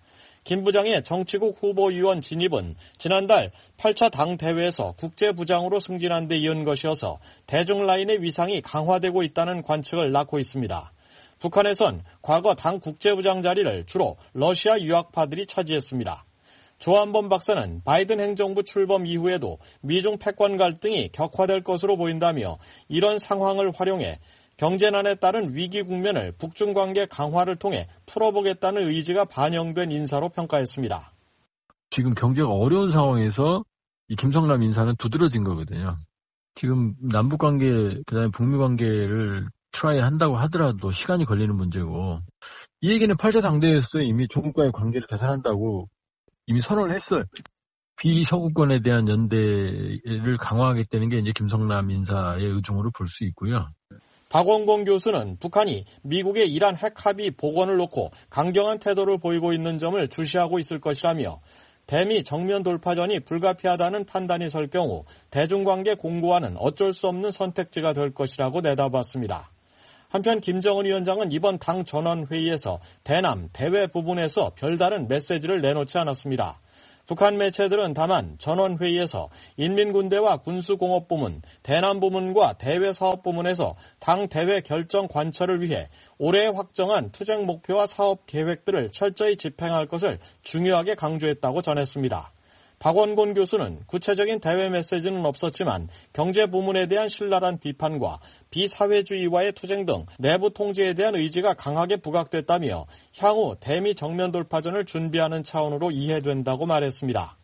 김 부장의 정치국 후보위원 진입은 지난달 8차 당대회에서 국제부장으로 승진한 데 이은 것이어서 대중 라인의 위상이 강화되고 있다는 관측을 낳고 있습니다. 북한에선 과거 당 국제부장 자리를 주로 러시아 유학파들이 차지했습니다. 조한범 박사는 바이든 행정부 출범 이후에도 미중 패권 갈등이 격화될 것으로 보인다며 이런 상황을 활용해 경제난에 따른 위기 국면을 북중 관계 강화를 통해 풀어보겠다는 의지가 반영된 인사로 평가했습니다. 지금 경제가 어려운 상황에서 이 김성남 인사는 두드러진 거거든요. 지금 남북관계, 그다음에 북미관계를 트라이 한다고 하더라도 시간이 걸리는 문제고, 이 얘기는 8차 당대회에서 이미 중국과의 관계를 개선한다고 이미 선언을 했어요. 비서구권에 대한 연대를 강화하겠다는 게 이제 김성남 인사의 의중으로 볼 수 있고요. 박원공 교수는 북한이 미국의 이란 핵 합의 복원을 놓고 강경한 태도를 보이고 있는 점을 주시하고 있을 것이라며 대미 정면 돌파전이 불가피하다는 판단이 설 경우 대중관계 공고화는 어쩔 수 없는 선택지가 될 것이라고 내다봤습니다. 한편 김정은 위원장은 이번 당 전원회의에서 대남, 대외 부분에서 별다른 메시지를 내놓지 않았습니다. 북한 매체들은 다만 전원회의에서 인민군대와 군수공업부문, 대남부문과 대외사업부문에서 당 대외 결정 관철을 위해 올해 확정한 투쟁 목표와 사업 계획들을 철저히 집행할 것을 중요하게 강조했다고 전했습니다. 박원곤 교수는 구체적인 대외 메시지는 없었지만 경제 부문에 대한 신랄한 비판과 비사회주의와의 투쟁 등 내부 통제에 대한 의지가 강하게 부각됐다며 향후 대미 정면 돌파전을 준비하는 차원으로 이해된다고 말했습니다.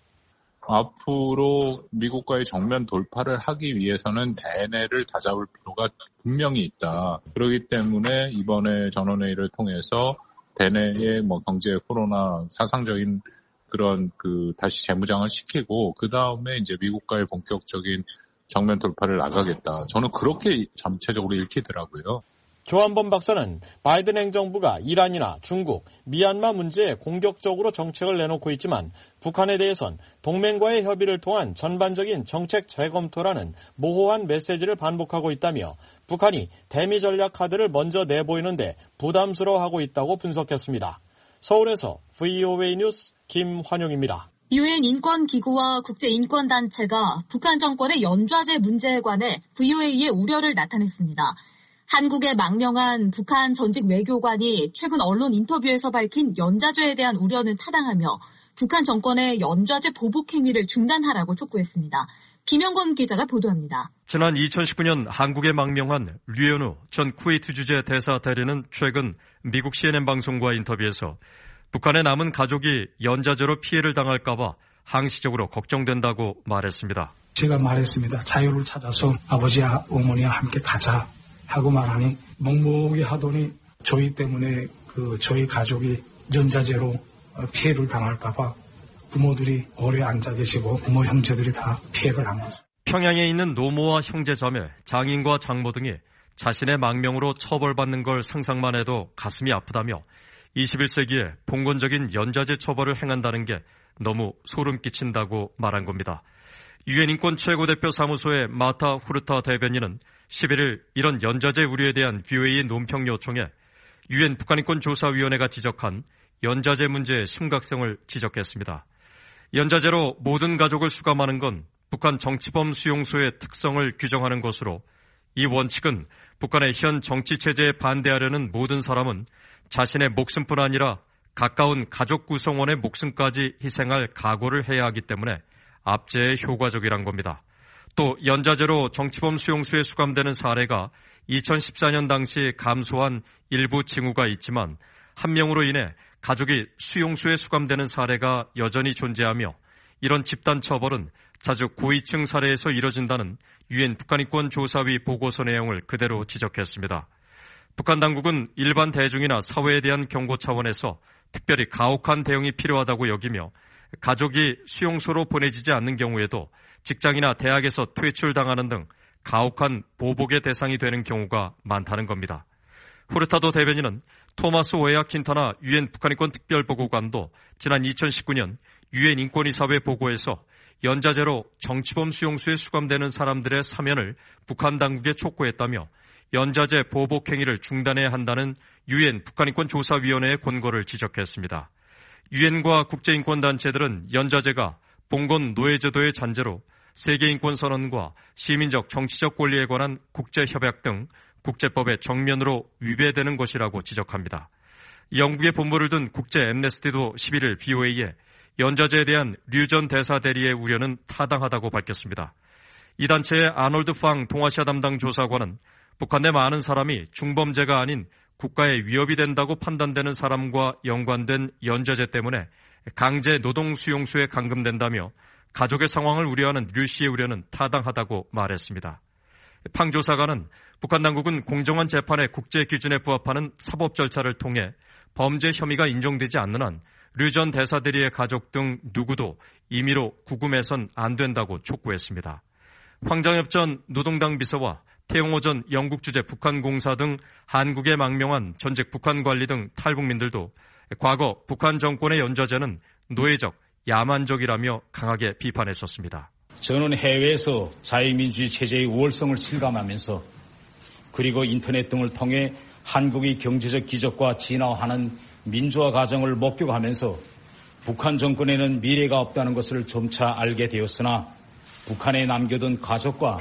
앞으로 미국과의 정면 돌파를 하기 위해서는 대내를 다잡을 필요가 분명히 있다. 그렇기 때문에 이번에 전원회의를 통해서 대내의 경제 코로나 사상적인 그런 다시 재무장을 시키고 그 다음에 이제 미국과의 본격적인 정면 돌파를 나가겠다. 저는 그렇게 전체적으로 읽히더라고요. 조한범 박사는 바이든 행정부가 이란이나 중국, 미얀마 문제에 공격적으로 정책을 내놓고 있지만 북한에 대해선 동맹과의 협의를 통한 전반적인 정책 재검토라는 모호한 메시지를 반복하고 있다며 북한이 대미 전략 카드를 먼저 내보이는데 부담스러워하고 있다고 분석했습니다. 서울에서 VOA 뉴스 김환용입니다. 유엔 인권기구와 국제인권단체가 북한 정권의 연좌제 문제에 관해 VOA의 우려를 나타냈습니다. 한국에 망명한 북한 전직 외교관이 최근 언론 인터뷰에서 밝힌 연좌제에 대한 우려는 타당하며 북한 정권의 연좌제 보복 행위를 중단하라고 촉구했습니다. 김영건 기자가 보도합니다. 지난 2019년 한국에 망명한 류현우 전 쿠웨이트 주재 대사 대리는 최근 미국 CNN 방송과 인터뷰에서 북한에 남은 가족이 연좌제로 피해를 당할까 봐 항시적으로 걱정된다고 말했습니다. 제가 말했습니다. 자유를 찾아서 아버지와 어머니와 함께 가자 하고 말하니 멍멍이 하더니 저희 때문에 저희 가족이 연좌제로 피해를 당할까 봐 부모들이 오래 앉아 계시고 부모 형제들이 다 피해를 안 거죠. 평양에 있는 노모와 형제자매, 장인과 장모 등이 자신의 망명으로 처벌받는 걸 상상만 해도 가슴이 아프다며 21세기에 봉건적인 연좌제 처벌을 행한다는 게 너무 소름 끼친다고 말한 겁니다. 유엔 인권 최고대표 사무소의 마타 후르타 대변인은 11일 이런 연좌제 우려에 대한 VOA 논평 요청에 유엔 북한인권조사위원회가 지적한 연좌제 문제의 심각성을 지적했습니다. 연좌제로 모든 가족을 수감하는 건 북한 정치범 수용소의 특성을 규정하는 것으로 이 원칙은 북한의 현 정치체제에 반대하려는 모든 사람은 자신의 목숨뿐 아니라 가까운 가족 구성원의 목숨까지 희생할 각오를 해야 하기 때문에 압제에 효과적이란 겁니다. 또 연좌제로 정치범 수용소에 수감되는 사례가 2014년 당시 감소한 일부 징후가 있지만 한 명으로 인해 가족이 수용소에 수감되는 사례가 여전히 존재하며 이런 집단 처벌은 자주 고위층 사례에서 이뤄진다는 유엔 북한인권조사위 보고서 내용을 그대로 지적했습니다. 북한 당국은 일반 대중이나 사회에 대한 경고 차원에서 특별히 가혹한 대응이 필요하다고 여기며 가족이 수용소로 보내지지 않는 경우에도 직장이나 대학에서 퇴출당하는 등 가혹한 보복의 대상이 되는 경우가 많다는 겁니다. 후르타도 대변인은 토마스 오에아 킨타나 유엔 북한인권 특별보고관도 지난 2019년 유엔 인권이사회 보고에서 연좌제로 정치범 수용소에 수감되는 사람들의 사면을 북한 당국에 촉구했다며 연좌제 보복 행위를 중단해야 한다는 유엔 북한인권조사위원회의 권고를 지적했습니다. 유엔과 국제인권단체들은 연좌제가 봉건 노예제도의 잔재로 세계인권선언과 시민적 정치적 권리에 관한 국제협약 등 국제법에 정면으로 위배되는 것이라고 지적합니다. 영국의 본부를 둔 국제 앰네스티도 11일 BOA에 연좌제에 대한 류 전 대사 대리의 우려는 타당하다고 밝혔습니다. 이 단체의 아놀드 팡 동아시아 담당 조사관은 북한 내 많은 사람이 중범죄가 아닌 국가에 위협이 된다고 판단되는 사람과 연관된 연좌제 때문에 강제 노동 수용소에 감금된다며 가족의 상황을 우려하는 류 씨의 우려는 타당하다고 말했습니다. 팡 조사관은 북한 당국은 공정한 재판의 국제 기준에 부합하는 사법 절차를 통해 범죄 혐의가 인정되지 않는 한 류 전 대사 대리의 가족 등 누구도 임의로 구금해선 안 된다고 촉구했습니다. 황장엽 전 노동당 비서와 태용호 전 영국 주재 북한공사 등 한국에 망명한 전직 북한 관리 등 탈북민들도 과거 북한 정권의 연좌제는 노예적, 야만적이라며 강하게 비판했었습니다. 저는 해외에서 자유민주주의 체제의 우월성을 실감하면서 그리고 인터넷 등을 통해 한국의 경제적 기적과 진화하는 민주화 과정을 목격하면서 북한 정권에는 미래가 없다는 것을 점차 알게 되었으나 북한에 남겨둔 가족과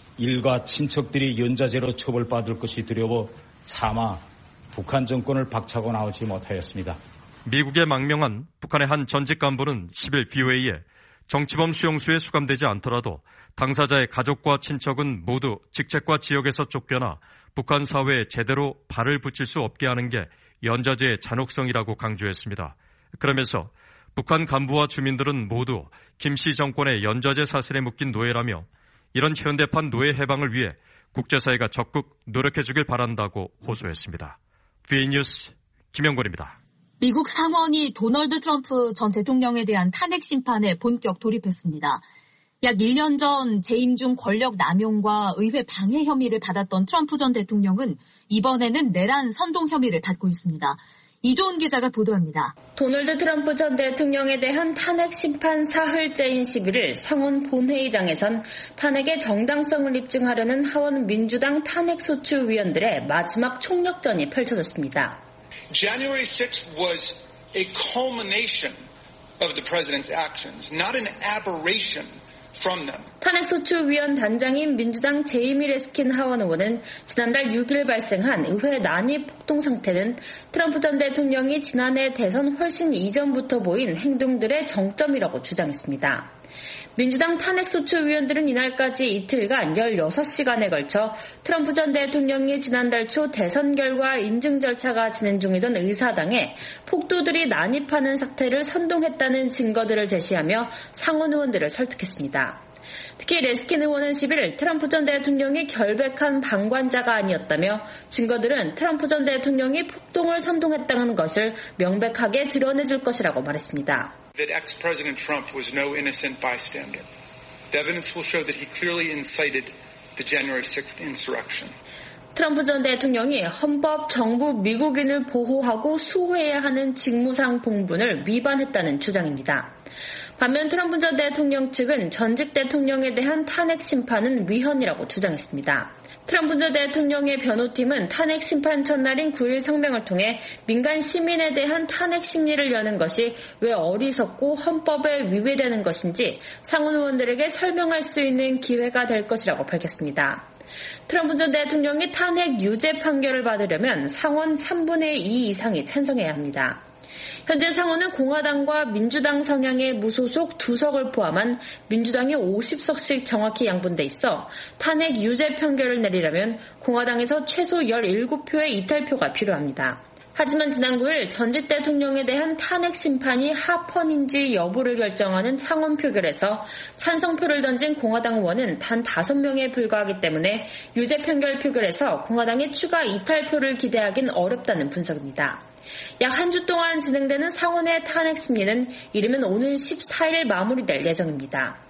일가 친척들이 연좌제로 처벌받을 것이 두려워 차마 북한 정권을 박차고 나오지 못하였습니다. 미국에 망명한 북한의 한 전직 간부는 10일 BOA에 정치범 수용소에 수감되지 않더라도 당사자의 가족과 친척은 모두 직책과 지역에서 쫓겨나 북한 사회에 제대로 발을 붙일 수 없게 하는 게 연좌제의 잔혹성이라고 강조했습니다. 그러면서 북한 간부와 주민들은 모두 김씨 정권의 연좌제 사슬에 묶인 노예라며 이런 현대판 노예 해방을 위해 국제사회가 적극 노력해주길 바란다고 호소했습니다. VA 뉴스 김영권입니다. 미국 상원이 도널드 트럼프 전 대통령에 대한 탄핵 심판에 본격 돌입했습니다. 약 1년 전 재임 중 권력 남용과 의회 방해 혐의를 받았던 트럼프 전 대통령은 이번에는 내란 선동 혐의를 받고 있습니다. 이조은 기자가 보도합니다. 도널드 트럼프 전 대통령에 대한 탄핵 심판 사흘째인 11일 상원 본회의장에선 탄핵의 정당성을 입증하려는 하원 민주당 탄핵소추위원들의 마지막 총력전이 펼쳐졌습니다. January 6th was a culmination of the president's actions, not an aberration from them. 탄핵소추위원 단장인 민주당 제이미 레스킨 하원 의원은 지난달 6일 발생한 의회 난입 폭동 상태는 트럼프 전 대통령이 지난해 대선 훨씬 이전부터 보인 행동들의 정점이라고 주장했습니다. 민주당 탄핵소추위원들은 이날까지 이틀간 16시간에 걸쳐 트럼프 전 대통령이 지난달 초 대선 결과 인증 절차가 진행 중이던 의사당에 폭도들이 난입하는 사태를 선동했다는 증거들을 제시하며 상원 의원들을 설득했습니다. 특히 레스킨 의원은 11일 트럼프 전 대통령이 결백한 방관자가 아니었다며 증거들은 트럼프 전 대통령이 폭동을 선동했다는 것을 명백하게 드러내줄 것이라고 말했습니다. That ex-President Trump was no innocent bystander. The evidence will show that he clearly incited the January 6th insurrection. 트럼프 전 대통령이 헌법, 정부, 미국인을 보호하고 수호해야 하는 직무상 본분을 위반했다는 주장입니다. 반면 트럼프 전 대통령 측은 전직 대통령에 대한 탄핵 심판은 위헌이라고 주장했습니다. 트럼프 전 대통령의 변호팀은 탄핵 심판 첫날인 9일 성명을 통해 민간 시민에 대한 탄핵 심리를 여는 것이 왜 어리석고 헌법에 위배되는 것인지 상원 의원들에게 설명할 수 있는 기회가 될 것이라고 밝혔습니다. 트럼프 전 대통령이 탄핵 유죄 판결을 받으려면 상원 3분의 2 이상이 찬성해야 합니다. 현재 상원은 공화당과 민주당 성향의 무소속 2석을 포함한 민주당이 50석씩 정확히 양분돼 있어 탄핵 유죄 판결을 내리려면 공화당에서 최소 17표의 이탈표가 필요합니다. 하지만 지난 9일 전직 대통령에 대한 탄핵 심판이 합헌인지 여부를 결정하는 상원 표결에서 찬성표를 던진 공화당 의원은 단 5명에 불과하기 때문에 유죄 판결 표결에서 공화당의 추가 이탈표를 기대하긴 어렵다는 분석입니다. 약 한 주 동안 진행되는 상원의 탄핵 심리는 이르면 오는 14일 마무리될 예정입니다.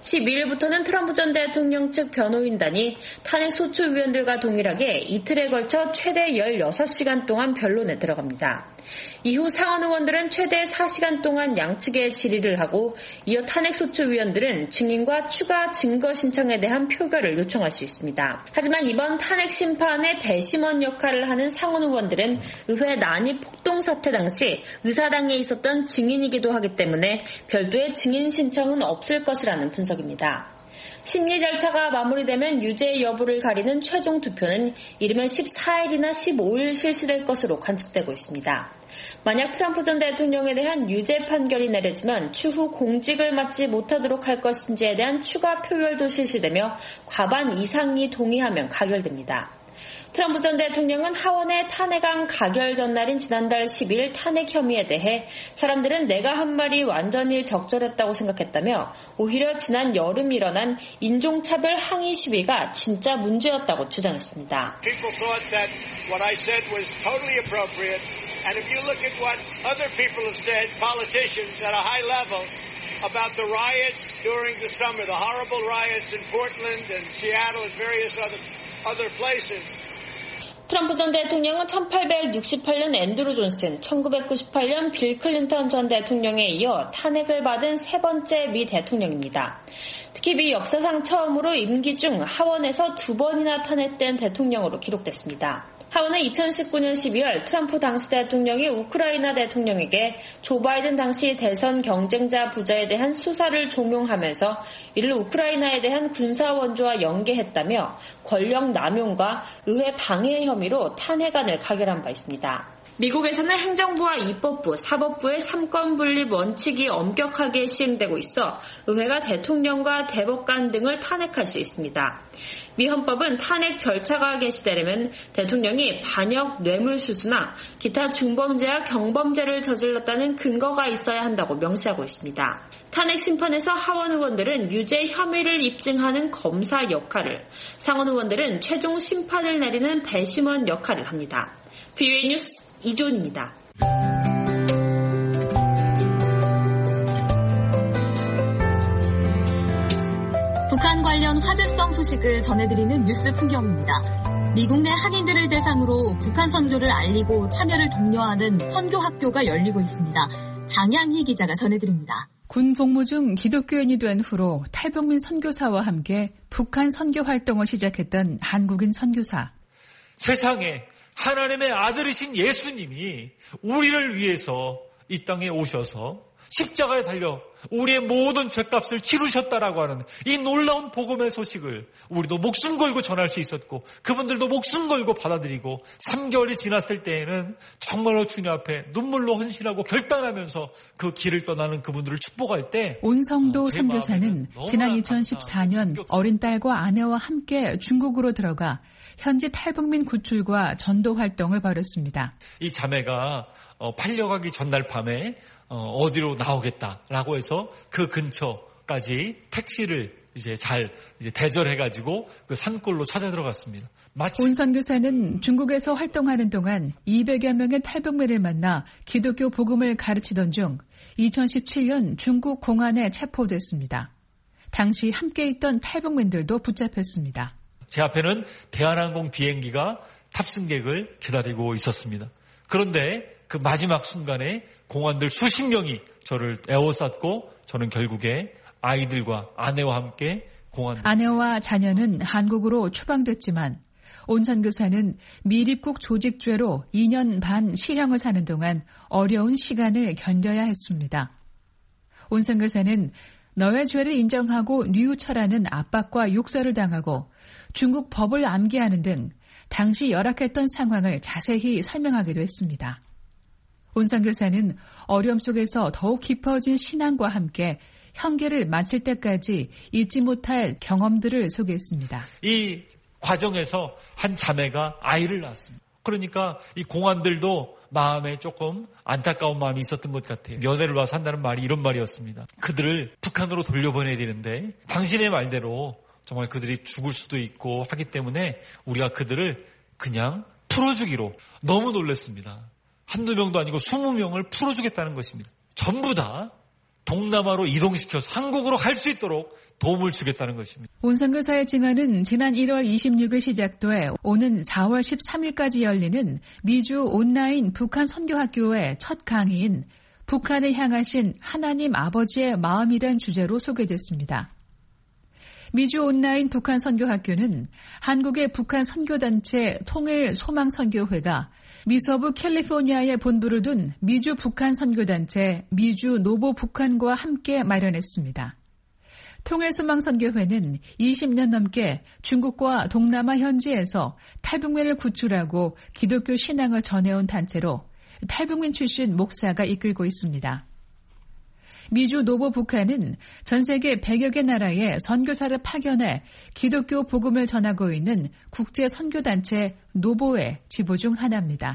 12일부터는 트럼프 전 대통령 측 변호인단이 탄핵 소추위원들과 동일하게 이틀에 걸쳐 최대 16시간 동안 변론에 들어갑니다. 이후 상원 의원들은 최대 4시간 동안 양측에 질의를 하고 이어 탄핵소추위원들은 증인과 추가 증거 신청에 대한 표결을 요청할 수 있습니다. 하지만 이번 탄핵 심판의 배심원 역할을 하는 상원 의원들은 의회 난입 폭동 사태 당시 의사당에 있었던 증인이기도 하기 때문에 별도의 증인 신청은 없을 것이라는 분석입니다. 심리 절차가 마무리되면 유죄 여부를 가리는 최종 투표는 이르면 14일이나 15일 실시될 것으로 관측되고 있습니다. 만약 트럼프 전 대통령에 대한 유죄 판결이 내려지면 추후 공직을 맡지 못하도록 할 것인지에 대한 추가 표결도 실시되며 과반 이상이 동의하면 가결됩니다. 트럼프 전 대통령은 하원의 탄핵안 가결 전날인 지난달 10일 탄핵 혐의에 대해 사람들은 내가 한 말이 완전히 적절했다고 생각했다며 오히려 지난 여름 일어난 인종차별 항의 시위가 진짜 문제였다고 주장했습니다. People thought that what I said was totally appropriate. And if you look at what other people have said, politicians at a high level, about the riots during the summer, the horrible riots in Portland and Seattle and various other places. 트럼프 전 대통령은 1868년 앤드루 존슨, 1998년 빌 클린턴 전 대통령에 이어 탄핵을 받은 세 번째 미 대통령입니다. 특히 미 역사상 처음으로 임기 중 하원에서 2번이나 탄핵된 대통령으로 기록됐습니다. 하원은 2019년 12월 트럼프 당시 대통령이 우크라이나 대통령에게 조 바이든 당시 대선 경쟁자 부자에 대한 수사를 종용하면서 이를 우크라이나에 대한 군사 원조와 연계했다며 권력 남용과 의회 방해 혐의로 탄핵안을 가결한 바 있습니다. 미국에서는 행정부와 입법부, 사법부의 삼권 분립 원칙이 엄격하게 시행되고 있어 의회가 대통령과 대법관 등을 탄핵할 수 있습니다. 미 헌법은 탄핵 절차가 개시되려면 대통령이 반역, 뇌물수수나 기타 중범죄와 경범죄를 저질렀다는 근거가 있어야 한다고 명시하고 있습니다. 탄핵 심판에서 하원 의원들은 유죄 혐의를 입증하는 검사 역할을, 상원 의원들은 최종 심판을 내리는 배심원 역할을 합니다. VOA 뉴스 이조은입니다. 북한 관련 화제성 소식을 전해드리는 뉴스 풍경입니다. 미국 내 한인들을 대상으로 북한 선교를 알리고 참여를 독려하는 선교학교가 열리고 있습니다. 장양희 기자가 전해드립니다. 군 복무 중 기독교인이 된 후로 탈북민 선교사와 함께 북한 선교 활동을 시작했던 한국인 선교사. 세상에 하나님의 아들이신 예수님이 우리를 위해서 이 땅에 오셔서 십자가에 달려 우리의 모든 죄값을 치르셨다라고 하는 이 놀라운 복음의 소식을 우리도 목숨 걸고 전할 수 있었고 그분들도 목숨 걸고 받아들이고 3개월이 지났을 때에는 정말로 주님 앞에 눈물로 헌신하고 결단하면서 그 길을 떠나는 그분들을 축복할 때 온성도 선교사는 지난 2014년 어린 딸과 아내와 함께 중국으로 들어가 현지 탈북민 구출과 전도 활동을 벌였습니다. 이 자매가 팔려가기 전날 밤에 어디로 나오겠다라고 해서 그 근처까지 택시를 잘 대절해가지고 그 산골로 찾아 들어갔습니다. 온 선교사는 중국에서 활동하는 동안 200여 명의 탈북민을 만나 기독교 복음을 가르치던 중 2017년 중국 공안에 체포됐습니다. 당시 함께 있던 탈북민들도 붙잡혔습니다. 제 앞에는 대한항공 비행기가 탑승객을 기다리고 있었습니다. 그런데 그 마지막 순간에 공안들 수십 명이 저를 에워쌌고 저는 결국에 아이들과 아내와 함께 아내와 자녀는 한국으로 추방됐지만 온 선교사는 미립국 조직죄로 2년 반 실형을 사는 동안 어려운 시간을 견뎌야 했습니다. 온 선교사는 너의 죄를 인정하고 뉘우쳐라는 압박과 욕설을 당하고 중국 법을 암기하는 등 당시 열악했던 상황을 자세히 설명하기도 했습니다. 온 선교사는 어려움 속에서 더욱 깊어진 신앙과 함께 형계를 마칠 때까지 잊지 못할 경험들을 소개했습니다. 이 과정에서 한 자매가 아이를 낳았습니다. 그러니까 이 공안들도 마음에 조금 안타까운 마음이 있었던 것 같아요. 면회를 와서 한다는 말이 이런 말이었습니다. 그들을 북한으로 돌려보내야 되는데 당신의 말대로 정말 그들이 죽을 수도 있고 하기 때문에 우리가 그들을 그냥 풀어주기로. 너무 놀랐습니다. 한두 명도 아니고 20명을 풀어주겠다는 것입니다. 전부 다 동남아로 이동시켜서 한국으로 갈 수 있도록 도움을 주겠다는 것입니다. 온 선교사의 증언은 지난 1월 26일 시작돼 오는 4월 13일까지 열리는 미주 온라인 북한 선교학교의 첫 강의인 북한을 향하신 하나님 아버지의 마음이란 주제로 소개됐습니다. 미주 온라인 북한 선교학교는 한국의 북한 선교단체 통일소망선교회가 미서부 캘리포니아에 본부를 둔 미주 북한 선교단체 미주 노보 북한과 함께 마련했습니다. 통일소망선교회는 20년 넘게 중국과 동남아 현지에서 탈북민을 구출하고 기독교 신앙을 전해온 단체로 탈북민 출신 목사가 이끌고 있습니다. 미주 노보 북한은 전 세계 100여 개 나라에 선교사를 파견해 기독교 복음을 전하고 있는 국제 선교단체 노보의 지부 중 하나입니다.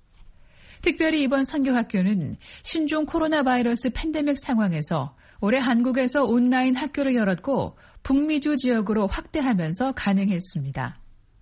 특별히 이번 선교학교는 신종 코로나 바이러스 팬데믹 상황에서 올해 한국에서 온라인 학교를 열었고 북미주 지역으로 확대하면서 가능했습니다.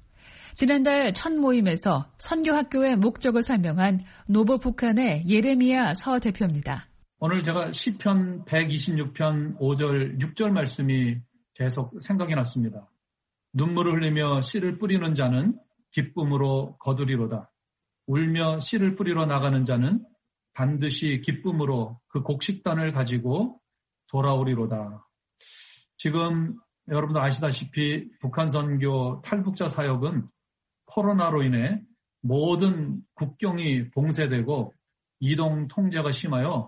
지난달 첫 모임에서 선교학교의 목적을 설명한 노보 북한의 예레미야 서 대표입니다. 오늘 제가 시편 126편 5절 6절 말씀이 계속 생각이 났습니다. 눈물을 흘리며 씨를 뿌리는 자는 기쁨으로 거두리로다. 울며 씨를 뿌리러 나가는 자는 반드시 기쁨으로 그 곡식단을 가지고 돌아오리로다. 지금 여러분들 아시다시피 북한 선교 탈북자 사역은 코로나로 인해 모든 국경이 봉쇄되고 이동 통제가 심하여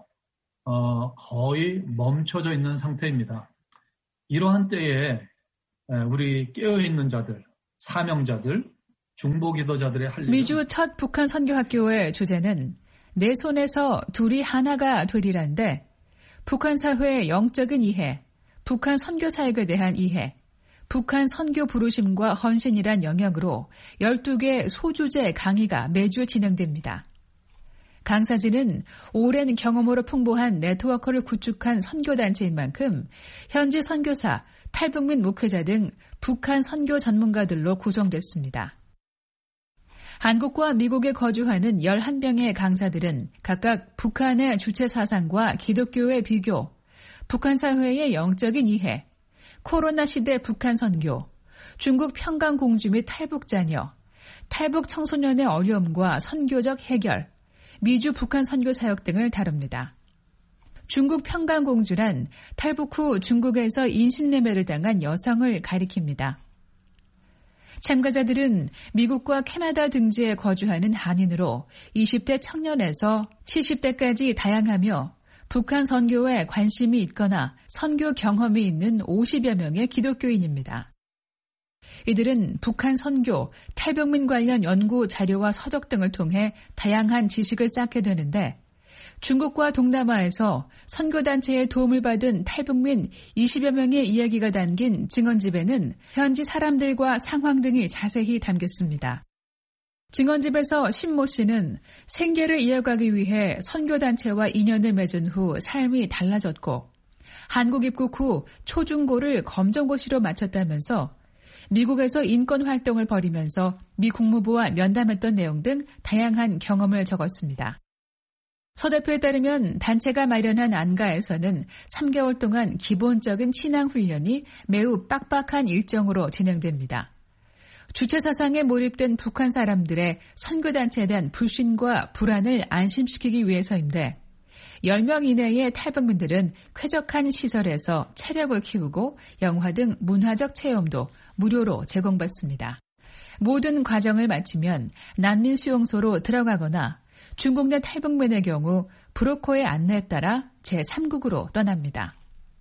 거의 멈춰져 있는 상태입니다. 이러한 때에 우리 깨어있는 자들, 사명자들, 중보기도자들의 할 일은 미주 첫 북한 선교학교의 주제는 내 손에서 둘이 하나가 되리란데 북한 사회의 영적인 이해, 북한 선교 사역에 대한 이해, 북한 선교 부르심과 헌신이란 영역으로 12개 소주제 강의가 매주 진행됩니다. 강사진은 오랜 경험으로 풍부한 네트워크를 구축한 선교단체인 만큼 현지 선교사, 탈북민 목회자 등 북한 선교 전문가들로 구성됐습니다. 한국과 미국에 거주하는 11명의 강사들은 각각 북한의 주체 사상과 기독교의 비교, 북한 사회의 영적인 이해, 코로나 시대 북한 선교, 중국 평강 공주 및 탈북 자녀, 탈북 청소년의 어려움과 선교적 해결, 미주 북한 선교 사역 등을 다룹니다. 중국 평강 공주란 탈북 후 중국에서 인신매매를 당한 여성을 가리킵니다. 참가자들은 미국과 캐나다 등지에 거주하는 한인으로 20대 청년에서 70대까지 다양하며 북한 선교에 관심이 있거나 선교 경험이 있는 50여 명의 기독교인입니다. 이들은 북한 선교, 탈북민 관련 연구 자료와 서적 등을 통해 다양한 지식을 쌓게 되는데 중국과 동남아에서 선교단체의 도움을 받은 탈북민 20여 명의 이야기가 담긴 증언집에는 현지 사람들과 상황 등이 자세히 담겼습니다. 증언집에서 신모 씨는 생계를 이어가기 위해 선교단체와 인연을 맺은 후 삶이 달라졌고 한국 입국 후 초중고를 검정고시로 마쳤다면서 미국에서 인권 활동을 벌이면서 미 국무부와 면담했던 내용 등 다양한 경험을 적었습니다. 서 대표에 따르면 단체가 마련한 안가에서는 3개월 동안 기본적인 신앙 훈련이 매우 빡빡한 일정으로 진행됩니다. 주체 사상에 몰입된 북한 사람들의 선교단체에 대한 불신과 불안을 안심시키기 위해서인데 10명 이내의 탈북민들은 쾌적한 시설에서 체력을 키우고 영화 등 문화적 체험도 무료로 제공받습니다. 모든 과정을 마치면 난민 수용소로 들어가거나 중국 내 탈북민의 경우 브로커의 안내에 따라 제3국으로 떠납니다.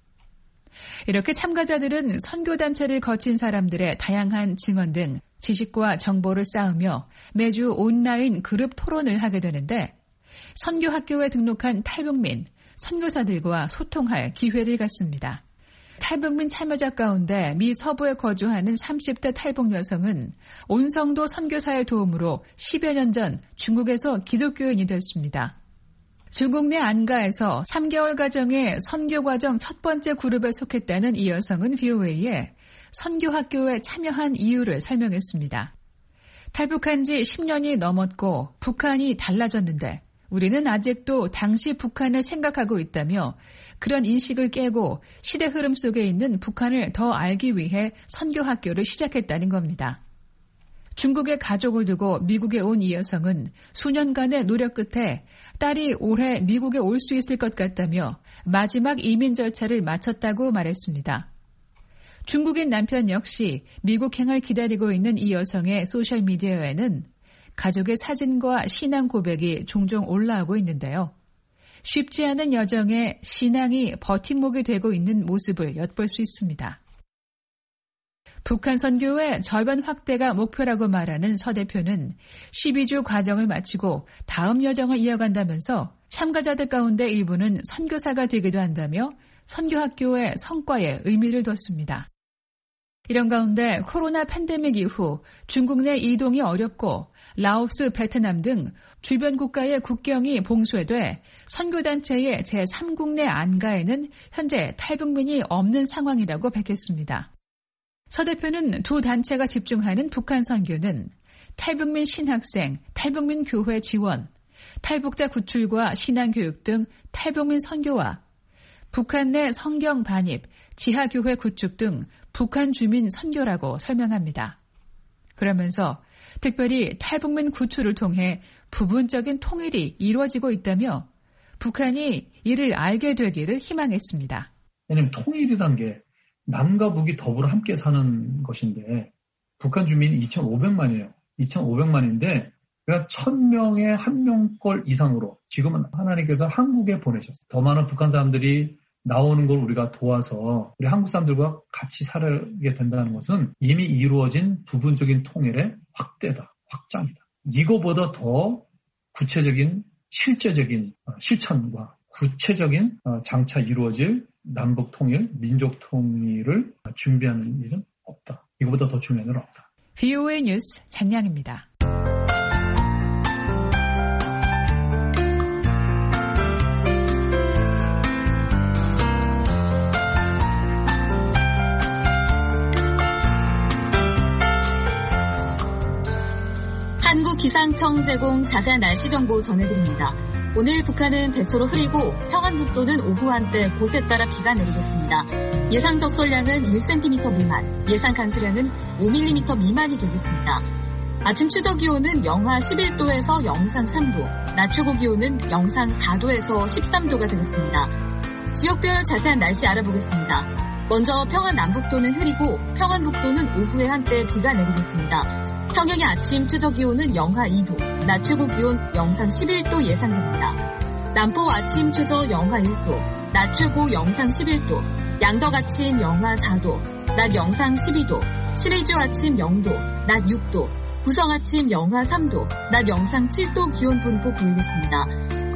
이렇게 참가자들은 선교단체를 거친 사람들의 다양한 증언 등 지식과 정보를 쌓으며 매주 온라인 그룹 토론을 하게 되는데 선교학교에 등록한 탈북민, 선교사들과 소통할 기회를 갖습니다. 탈북민 참여자 가운데 미 서부에 거주하는 30대 탈북 여성은 온성도 선교사의 도움으로 10여 년 전 중국에서 기독교인이 됐습니다. 중국 내 안가에서 3개월 과정의 선교과정 첫 번째 그룹에 속했다는 이 여성은 VOA에 선교학교에 참여한 이유를 설명했습니다. 탈북한 지 10년이 넘었고 북한이 달라졌는데 우리는 아직도 당시 북한을 생각하고 있다며 그런 인식을 깨고 시대 흐름 속에 있는 북한을 더 알기 위해 선교학교를 시작했다는 겁니다. 중국의 가족을 두고 미국에 온 이 여성은 수년간의 노력 끝에 딸이 올해 미국에 올 수 있을 것 같다며 마지막 이민 절차를 마쳤다고 말했습니다. 중국인 남편 역시 미국행을 기다리고 있는 이 여성의 소셜미디어에는 가족의 사진과 신앙 고백이 종종 올라오고 있는데요. 쉽지 않은 여정에 신앙이 버팀목이 되고 있는 모습을 엿볼 수 있습니다. 북한 선교의 절반 확대가 목표라고 말하는 서 대표는 12주 과정을 마치고 다음 여정을 이어간다면서 참가자들 가운데 일부는 선교사가 되기도 한다며 선교학교의 성과에 의미를 뒀습니다. 이런 가운데 코로나 팬데믹 이후 중국 내 이동이 어렵고 라오스, 베트남 등 주변 국가의 국경이 봉쇄돼 선교단체의 제3국내 안가에는 현재 탈북민이 없는 상황이라고 밝혔습니다. 서 대표는 두 단체가 집중하는 북한 선교는 탈북민 신학생, 탈북민 교회 지원, 탈북자 구출과 신앙교육 등 탈북민 선교와 북한 내 성경 반입, 지하교회 구축 등 북한 주민 선교라고 설명합니다. 그러면서 특별히 탈북민 구출을 통해 부분적인 통일이 이루어지고 있다며 북한이 이를 알게 되기를 희망했습니다. 왜냐하면 통일이라는 게 남과 북이 더불어 함께 사는 것인데 북한 주민이 2,500만이에요. 2,500만인데 그러니까 1,000명에 1명꼴 이상으로 지금은 하나님께서 한국에 보내셨어요. 더 많은 북한 사람들이 나오는 걸 우리가 도와서 우리 한국 사람들과 같이 살게 된다는 것은 이미 이루어진 부분적인 통일의 확대다, 확장이다. 이거보다 더 구체적인 실제적인 실천과 구체적인 장차 이루어질 남북 통일, 민족 통일을 준비하는 일은 없다. 이거보다 더 중요한 일은 없다. VOA 뉴스 장량입니다. 한국기상청 제공 자세한 날씨 정보 전해드립니다. 오늘 북한은 대체로 흐리고 평안북도는 오후 한때 곳에 따라 비가 내리겠습니다. 예상 적설량은 1cm 미만, 예상 강수량은 5mm 미만이 되겠습니다. 아침 최저 기온은 영하 11도에서 영상 3도, 낮 최고 기온은 영상 4도에서 13도가 되겠습니다. 지역별 자세한 날씨 알아보겠습니다. 먼저 평안 남북도는 흐리고 평안북도는 오후에 한때 비가 내리겠습니다. 평양의 아침 최저 기온은 영하 2도, 낮 최고 기온 영상 11도 예상됩니다. 남포 아침 최저 영하 1도, 낮 최고 영상 11도, 양덕 아침 영하 4도, 낮 영상 12도, 신의주 아침 0도, 낮 6도, 구성 아침 영하 3도, 낮 영상 7도 기온 분포 보이겠습니다.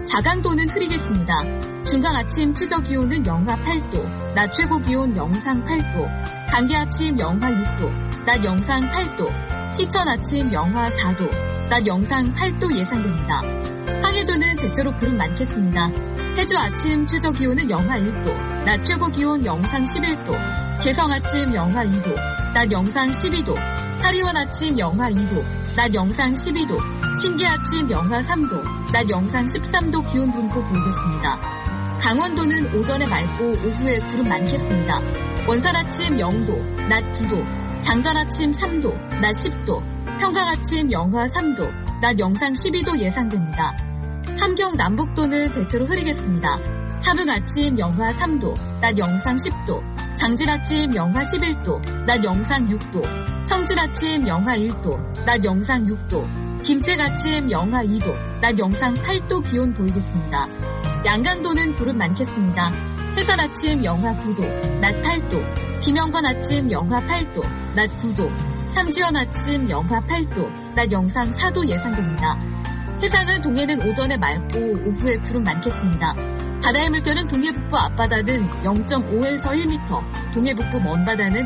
자강도는 흐리겠습니다. 중강 아침 최저 기온은 영하 8도, 낮 최고 기온 영상 8도, 강계 아침 영하 6도, 낮 영상 8도, 희천 아침 영하 4도, 낮 영상 8도 예상됩니다. 황해도는 대체로 구름 많겠습니다. 해주 아침 최저 기온은 영하 1도, 낮 최고 기온 영상 11도, 개성 아침 영하 2도, 낮 영상 12도, 사리원 아침 영하 2도, 낮 영상 12도, 신계 아침 영하 3도, 낮 영상 13도 기온 분포 보이겠습니다. 강원도는 오전에 맑고 오후에 구름 많겠습니다. 원산 아침 0도, 낮 9도, 장전 아침 3도, 낮 10도, 평강 아침 영하 3도, 낮 영상 12도 예상됩니다. 함경 남북도는 대체로 흐리겠습니다. 함흥 아침 영하 3도, 낮 영상 10도, 장진 아침 영하 11도, 낮 영상 6도, 청진 아침 영하 1도, 낮 영상 6도, 김책 아침 영하 2도, 낮 영상 8도 기온 보이겠습니다. 양강도는 구름 많겠습니다. 해산 아침 영하 9도, 낮 8도, 김영건 아침 영하 8도, 낮 9도, 삼지연 아침 영하 8도, 낮 영상 4도 예상됩니다. 해상은 동해는 오전에 맑고 오후에 구름 많겠습니다. 바다의 물결은 동해 북부 앞바다는 0.5에서 1m, 동해 북부 먼바다는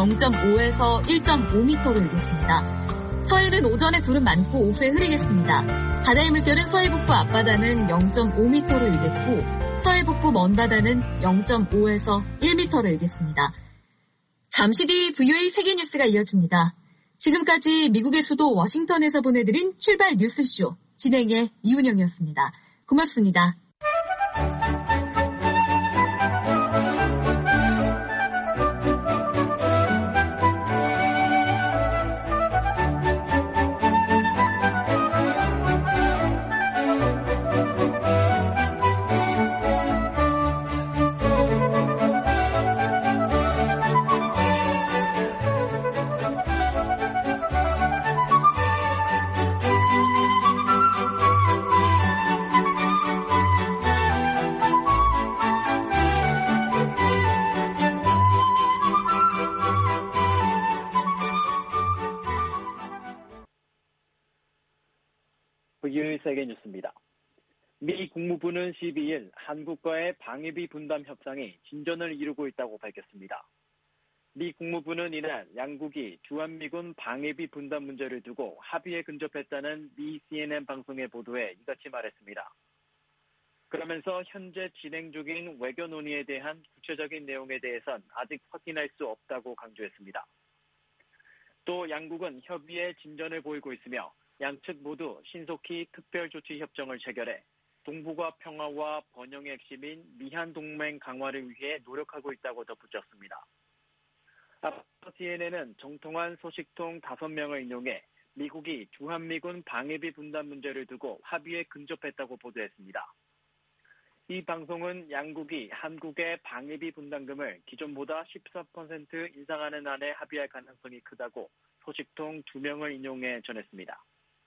0.5에서 1.5m로 일겠습니다. 서해는 오전에 구름 많고 오후에 흐리겠습니다. 바다의 물결은 서해 북부 앞바다는 0.5m로 일겠고 서해 북부 먼바다는 0.5에서 1m로 일겠습니다. 잠시 뒤 VOA 세계뉴스가 이어집니다. 지금까지 미국의 수도 워싱턴에서 보내드린 출발 뉴스쇼 진행의 이훈영이었습니다. 고맙습니다. VOE 세계뉴스입니다. 미 국무부는 12일 한국과의 방위비 분담 협상이 진전을 이루고 있다고 밝혔습니다. 미 국무부는 이날 양국이 주한미군 방위비 분담 문제를 두고 합의에 근접했다는 미 CNN 방송의 보도에 이같이 말했습니다. 그러면서 현재 진행 중인 외교 논의에 대한 구체적인 내용에 대해선 아직 확인할 수 없다고 강조했습니다. 또 양국은 협의에 진전을 보이고 있으며 양측 모두 신속히 특별조치 협정을 체결해 동북아 평화와 번영의 핵심인 미한 동맹 강화를 위해 노력하고 있다고 덧붙였습니다. 앞서 CNN은 정통한 소식통 5명을 인용해 미국이 주한미군 방위비 분담 문제를 두고 합의에 근접했다고 보도했습니다. 이 방송은 양국이 한국의 방위비 분담금을 기존보다 14% 인상하는 안에 합의할 가능성이 크다고 소식통 2명을 인용해 전했습니다.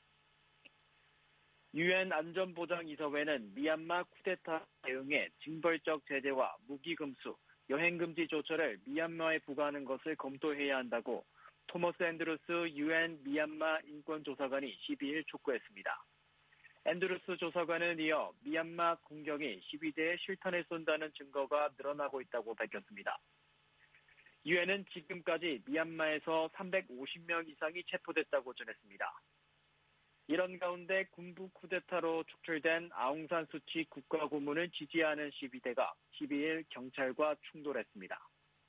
유엔 안전보장이사회는 미얀마 쿠데타 대응에 징벌적 제재와 무기 금수, 여행 금지 조처를 미얀마에 부과하는 것을 검토해야 한다고 토머스 앤드루스 유엔 미얀마 인권조사관이 12일 촉구했습니다. 앤드루스 조사관은 이어 미얀마 군경이 시위대에 실탄을 쏜다는 증거가 늘어나고 있다고 밝혔습니다. 유엔은 지금까지 미얀마에서 350명 이상이 체포됐다고 전했습니다. 이런 가운데 군부 쿠데타로 축출된 아웅산 수치 국가고문을 지지하는 시위대가 12일 경찰과 충돌했습니다.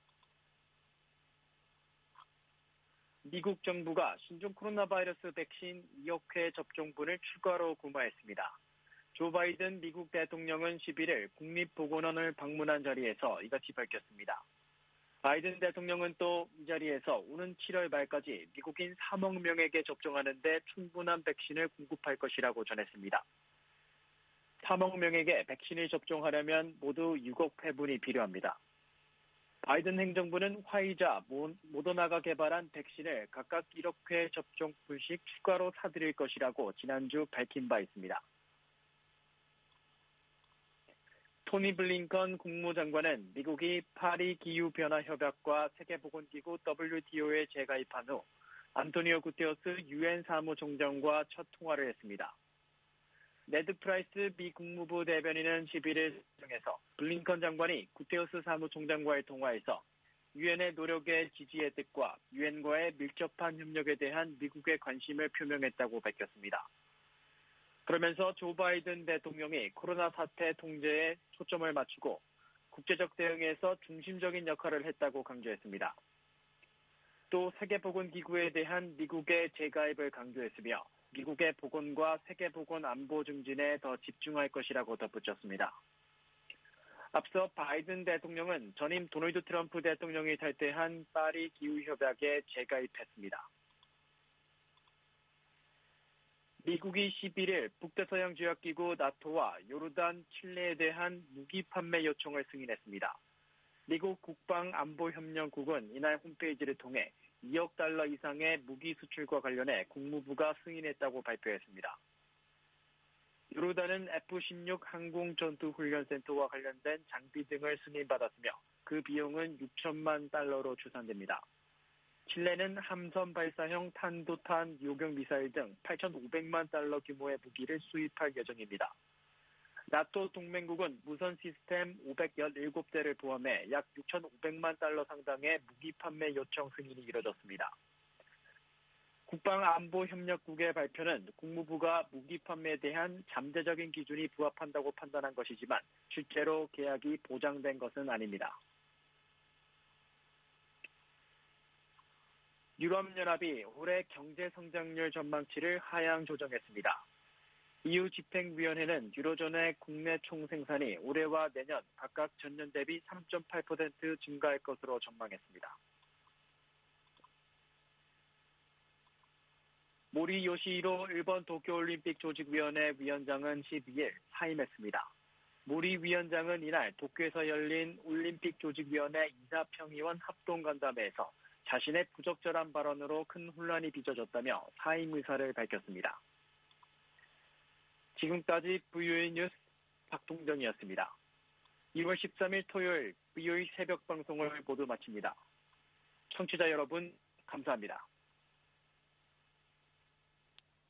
미국 정부가 신종 코로나 바이러스 백신 2억 회 접종분을 추가로 구매했습니다. 조 바이든 미국 대통령은 11일 국립보건원을 방문한 자리에서 이같이 밝혔습니다. 바이든 대통령은 또 이 자리에서 오는 7월 말까지 미국인 3억 명에게 접종하는 데 충분한 백신을 공급할 것이라고 전했습니다. 3억 명에게 백신을 접종하려면 모두 6억 회분이 필요합니다. 바이든 행정부는 화이자, 모더나가 개발한 백신을 각각 1억 회 접종분씩 추가로 사드릴 것이라고 지난주 밝힌 바 있습니다. 토니 블링컨 국무장관은 미국이 파리 기후변화협약과 세계보건기구 WTO에 재가입한 후 안토니오 구테러스 유엔 사무총장과 첫 통화를 했습니다. 네드 프라이스 미 국무부 대변인은 11일 성에서 블링컨 장관이 구테러스 사무총장과의 통화에서 유엔의 노력에 지지의 뜻과 유엔과의 밀접한 협력에 대한 미국의 관심을 표명했다고 밝혔습니다. 그러면서 조 바이든 대통령이 코로나 사태 통제에 초점을 맞추고 국제적 대응에서 중심적인 역할을 했다고 강조했습니다. 또 세계보건기구에 대한 미국의 재가입을 강조했으며 미국의 보건과 세계보건 안보 증진에 더 집중할 것이라고 덧붙였습니다. 앞서 바이든 대통령은 전임 도널드 트럼프 대통령이 탈퇴한 파리 기후협약에 재가입했습니다. 미국이 11일 북대서양조약기구 나토와 요르단, 칠레에 대한 무기 판매 요청을 승인했습니다. 미국 국방안보협력국은 이날 홈페이지를 통해 2억 달러 이상의 무기 수출과 관련해 국무부가 승인했다고 발표했습니다. 요르단은 F-16 항공전투훈련센터와 관련된 장비 등을 승인받았으며 그 비용은 6천만 달러로 추산됩니다. 칠레는 함선 발사형 탄도탄 요격 미사일 등 8,500만 달러 규모의 무기를 수입할 예정입니다. 나토 동맹국은 무선 시스템 517대를 포함해 약 6,500만 달러 상당의 무기 판매 요청 승인이 이뤄졌습니다. 국방안보협력국의 발표는 국무부가 무기 판매에 대한 잠재적인 기준이 부합한다고 판단한 것이지만 실제로 계약이 보장된 것은 아닙니다. 유럽연합이 올해 경제성장률 전망치를 하향 조정했습니다. EU 집행위원회는 유로존의 국내 총생산이 올해와 내년 각각 전년 대비 3.8% 증가할 것으로 전망했습니다. 모리 요시히로 일본 도쿄올림픽 조직위원회 위원장은 12일 사임했습니다. 모리 위원장은 이날 도쿄에서 열린 올림픽 조직위원회 이사평의원 합동간담회에서 자신의 부적절한 발언으로 큰 혼란이 빚어졌다며 사임 의사를 밝혔습니다. 지금까지 VOE 뉴스 박동정이었습니다. 2월 13일 토요일 VOE 새벽 방송을 모두 마칩니다. 청취자 여러분 감사합니다.